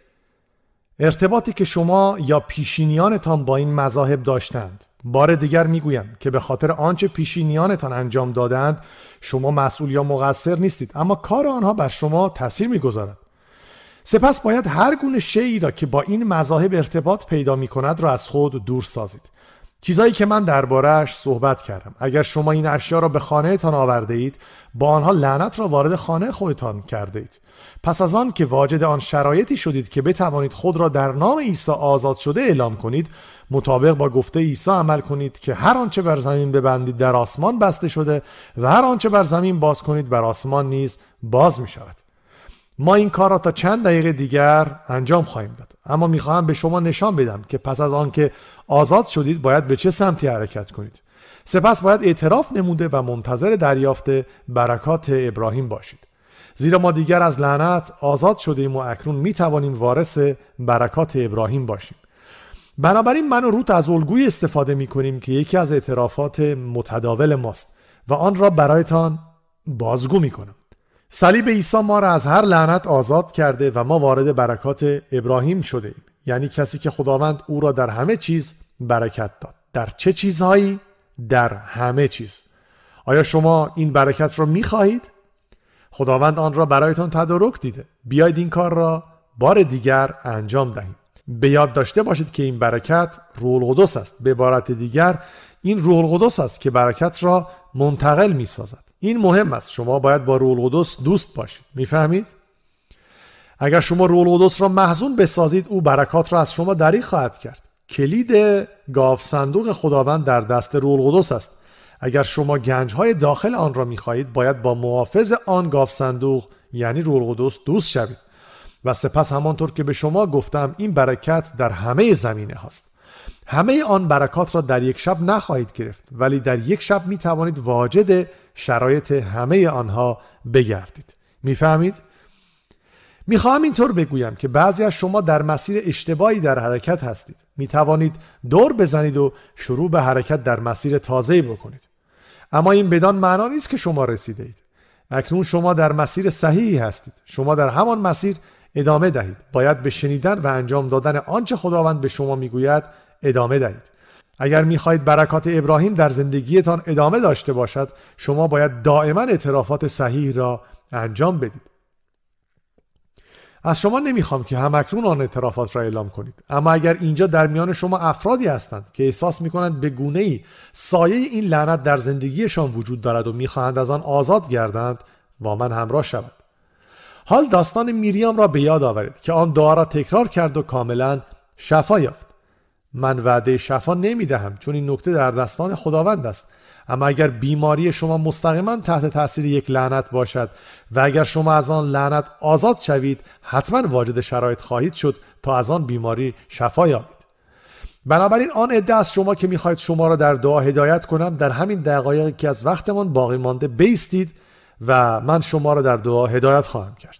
ارتباطی که شما یا پیشینیانتان با این مذاهب داشتند. بار دیگر میگویم که به خاطر آنچه پیشینیانتان انجام دادند شما مسئول یا مقصر نیستید، اما کار آنها بر شما تاثیر میگذارد. سپس باید هر گونه شیئی را که با این مذاهب ارتباط پیدا میکند را از خود دور سازید. چیزایی که من درباره‌اش صحبت کردم. اگر شما این اشیا را به خانه‌تان آورده اید، با آنها لعنت را وارد خانه خودتان کرده اید. پس از آن که واجد آن شرایطی شدید که بتوانید خود را در نام عیسی آزاد شده اعلام کنید، مطابق با گفته عیسی عمل کنید که هر آنچه بر زمین ببندید در آسمان بسته شده و هر آنچه بر زمین باز کنید بر آسمان نیز باز می شود. ما این کار را تا چند دقیقه دیگر انجام خواهیم داد، اما میخواهم به شما نشان بدم که پس از آن که آزاد شدید باید به چه سمتی حرکت کنید. سپس باید اعتراف نموده و منتظر دریافت برکات ابراهیم باشید، زیرا ما دیگر از لعنت آزاد شدیم و اکنون میتوانیم وارث برکات ابراهیم باشیم. بنابراین من و روت از الگویی استفاده میکنیم که یکی از اعترافات متداول ماست و آن را برایتان بازگو میکنم. صلیب عیسی ما را از هر لعنت آزاد کرده و ما وارد برکات ابراهیم شده ایم، یعنی کسی که خداوند او را در همه چیز برکت داد. در چه چیزهایی؟ در همه چیز. آیا شما این برکت را می‌خواهید؟ خداوند آن را برایتان تدارک دیده. بیایید این کار را بار دیگر انجام دهیم. به یاد داشته باشید که این برکت روح القدس است. به عبارت دیگر این روح القدس است که برکت را منتقل می سازد. این مهم است. شما باید با روح القدس دوست باشید. میفهمید؟ اگر شما روح القدس را محزون بسازید، او برکات را از شما دریغ خواهد کرد. کلید گاو صندوق خداوند در دست روح القدس است. اگر شما گنج‌های داخل آن را می‌خواهید، باید با محافظ آن گاو صندوق یعنی روح القدس دوست شوید. و سپس همانطور که به شما گفتم، این برکت در همه زمینه هاست. همه آن برکات را در یک شب نخواهید گرفت، ولی در یک شب می توانید واجد شرایط همه آنها بگردید. میفهمید؟ میخواهم اینطور بگویم که بعضی از شما در مسیر اشتباهی در حرکت هستید. می توانید دور بزنید و شروع به حرکت در مسیر تازه‌ای بکنید. اما این بدان معنا نیست که شما رسیده اید. اکنون شما در مسیر صحیحی هستید. شما در همان مسیر ادامه دهید. باید به شنیدن و انجام دادن آنچه خداوند به شما میگوید ادامه دهید. اگر میخواهید برکات ابراهیم در زندگیتان ادامه داشته باشد، شما باید دائما اعترافات صحیح را انجام بدید. از شما نمیخوام که همکنون آن اعترافات را اعلام کنید، اما اگر اینجا در میان شما افرادی هستند که احساس میکنند به گونه‌ای سایه این لعنت در زندگیشان وجود دارد و میخواهند از آن آزاد گردند، با من همراه شوند. حال داستان میریام را به یاد آورید که آن دعا را تکرار کرد و کاملا شفا یافت. من وعده شفا نمیدهم، چون این نکته در دستان خداوند است. اما اگر بیماری شما مستقیما تحت تاثیر یک لعنت باشد و اگر شما از آن لعنت آزاد شوید، حتما واجد شرایط خواهید شد تا از آن بیماری شفا یابید. بنابراین آن عده از شما که میخواهید شما را در دعا هدایت کنم، در همین دقایقی که از وقتمان باقی مانده بایستید و من شما را در دعا هدایت خواهم کرد.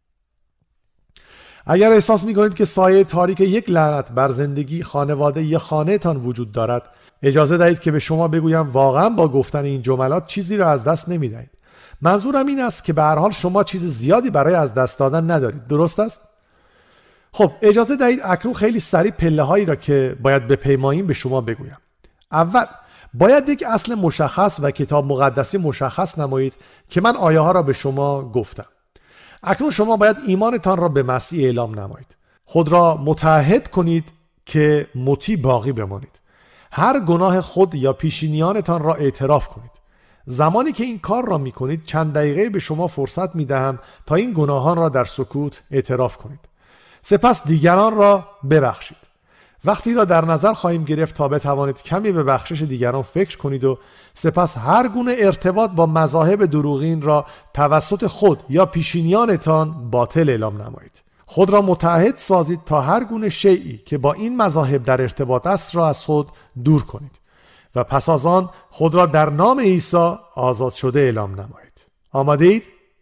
اگر احساس میکنید که سایه تاریک یک لعنت بر زندگی، خانواده یا خانه تان وجود دارد، اجازه دهید که به شما بگویم واقعا با گفتن این جملات چیزی را از دست نمیدهید. منظورم این است که به هر حال شما چیز زیادی برای از دست دادن ندارید. درست است؟ خب اجازه دهید اکنون خیلی سریع پله هایی را که باید بپیماییم به شما بگویم. اول باید یک اصل مشخص و کتاب مقدسی مشخص نمایید که من آیه ها را به شما گفتم. اکنون شما باید ایمانتان را به مسیح اعلام نمایید. خود را متعهد کنید که مطیع باقی بمانید. هر گناه خود یا پیشینیانتان را اعتراف کنید. زمانی که این کار را می کنید، چند دقیقه به شما فرصت می دهم تا این گناهان را در سکوت اعتراف کنید. سپس دیگران را ببخشید. وقتی را در نظر خواهیم گرفت تا بتوانید کمی به بخشش دیگران فکر کنید و سپس هر گونه ارتباط با مذاهب دروغین را توسط خود یا پیشینیانتان باطل اعلام نمایید. خود را متعهد سازید تا هر گونه شیئی که با این مذاهب در ارتباط است را از خود دور کنید و پس از آن خود را در نام عیسی آزاد شده اعلام نمایید. آماده اید؟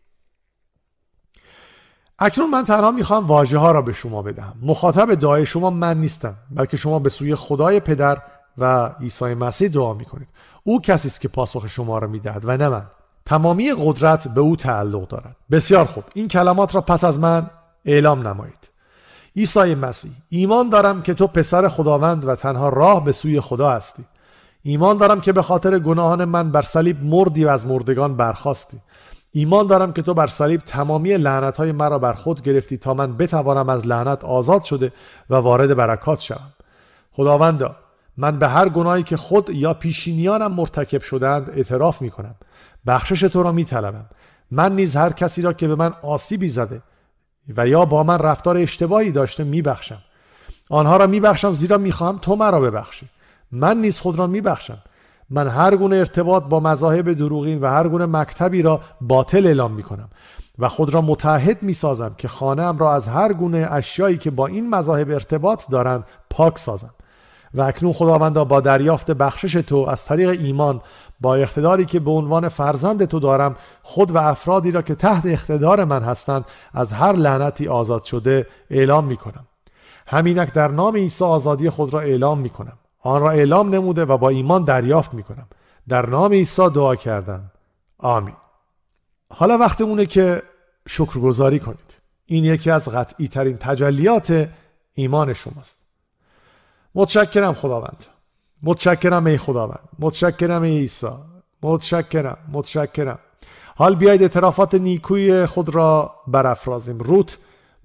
اکنون من تنها میخوام واژه ها را به شما بدهم. مخاطب دعای شما من نیستم، بلکه شما به سوی خدای پدر و عیسی مسیح دعا میکنید. او کسی است که پاسخ شما را میدهد و نه من. تمامی قدرت به او تعلق دارد. بسیار خوب، این کلمات را پس از من اعلام نمایید. عیسی مسیح، ایمان دارم که تو پسر خداوند و تنها راه به سوی خدا هستی. ایمان دارم که به خاطر گناهان من بر صلیب مردی و از مردگان برخاستی. ایمان دارم که تو بر صلیب تمامی لعنت‌های مرا بر خود گرفتی تا من بتوانم از لعنت آزاد شده و وارد برکات شوم. خداوندا، من به هر گناهی که خود یا پیشینیانم مرتکب شدند اعتراف می‌کنم. بخشش تو را می‌طلبم. من نیز هر کسی را که به من آسیبی زده و یا با من رفتار اشتباهی داشته میبخشم. آنها را میبخشم زیرا میخواهم تو مرا ببخشی. من نیز خود را میبخشم. من هر گونه ارتباط با مذاهب دروغین و هر گونه مکتبی را باطل اعلام میکنم و خود را متعهد میسازم که خانه‌ام را از هر گونه اشیایی که با این مذاهب ارتباط دارند پاک سازم. و اکنون خداوندا، با دریافت بخشش تو از طریق ایمان، با اقتداری که به عنوان فرزند تو دارم، خود و افرادی را که تحت اقتدار من هستند از هر لعنتی آزاد شده اعلام می کنم. همینک در نام عیسی آزادی خود را اعلام می کنم. آن را اعلام نموده و با ایمان دریافت می کنم. در نام عیسی دعا کردم. آمین. حالا وقت اونه که شکرگزاری کنید. این یکی از قطعی ترین تجلیات ایمان شماست. متشکرم خداوند. متشکرم ای خداوند. متشکرم ای عیسی. متشکرم. متشکرم. حال بیایید اعترافات نیکوی خود را برافرازیم. روت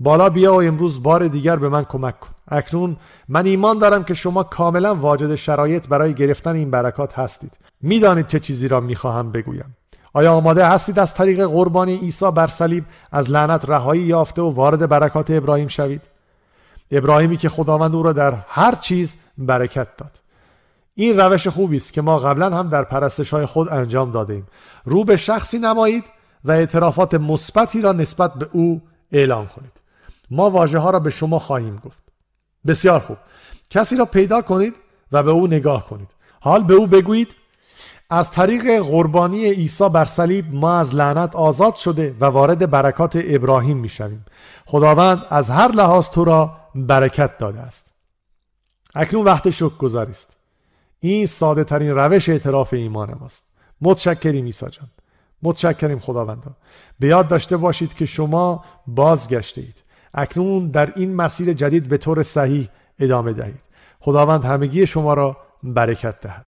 بالا بیا و امروز بار دیگر به من کمک کن. اکنون من ایمان دارم که شما کاملا واجد شرایط برای گرفتن این برکات هستید. میدانید چه چیزی را میخواهم بگویم. آیا آماده هستید از طریق قربانی عیسی بر صلیب از لعنت رهایی یافته و وارد برکات ابراهیم شوید؟ ابراهیمی که خداوند او را در هر چیز برکت داد. این روش خوبی است که ما قبلا هم در پرستش‌های خود انجام دادیم. رو به شخصی نمایید و اعترافات مثبتی را نسبت به او اعلام کنید. ما واژه ها را به شما خواهیم گفت. بسیار خوب. کسی را پیدا کنید و به او نگاه کنید. حال به او بگویید از طریق قربانی عیسی بر صلیب ما از لعنت آزاد شده و وارد برکات ابراهیم می شویم. خداوند از هر لحاظ تو را برکت داده است. اکنون وقت شکرگزاری است. این ساده ترین روش اعتراف ایمان ماست. متشکریم عیسی جان. متشکریم خداوندا. به یاد داشته باشید که شما بازگشته اید. اکنون در این مسیر جدید به طور صحیح ادامه دهید. خداوند همگی شما را برکت دهد.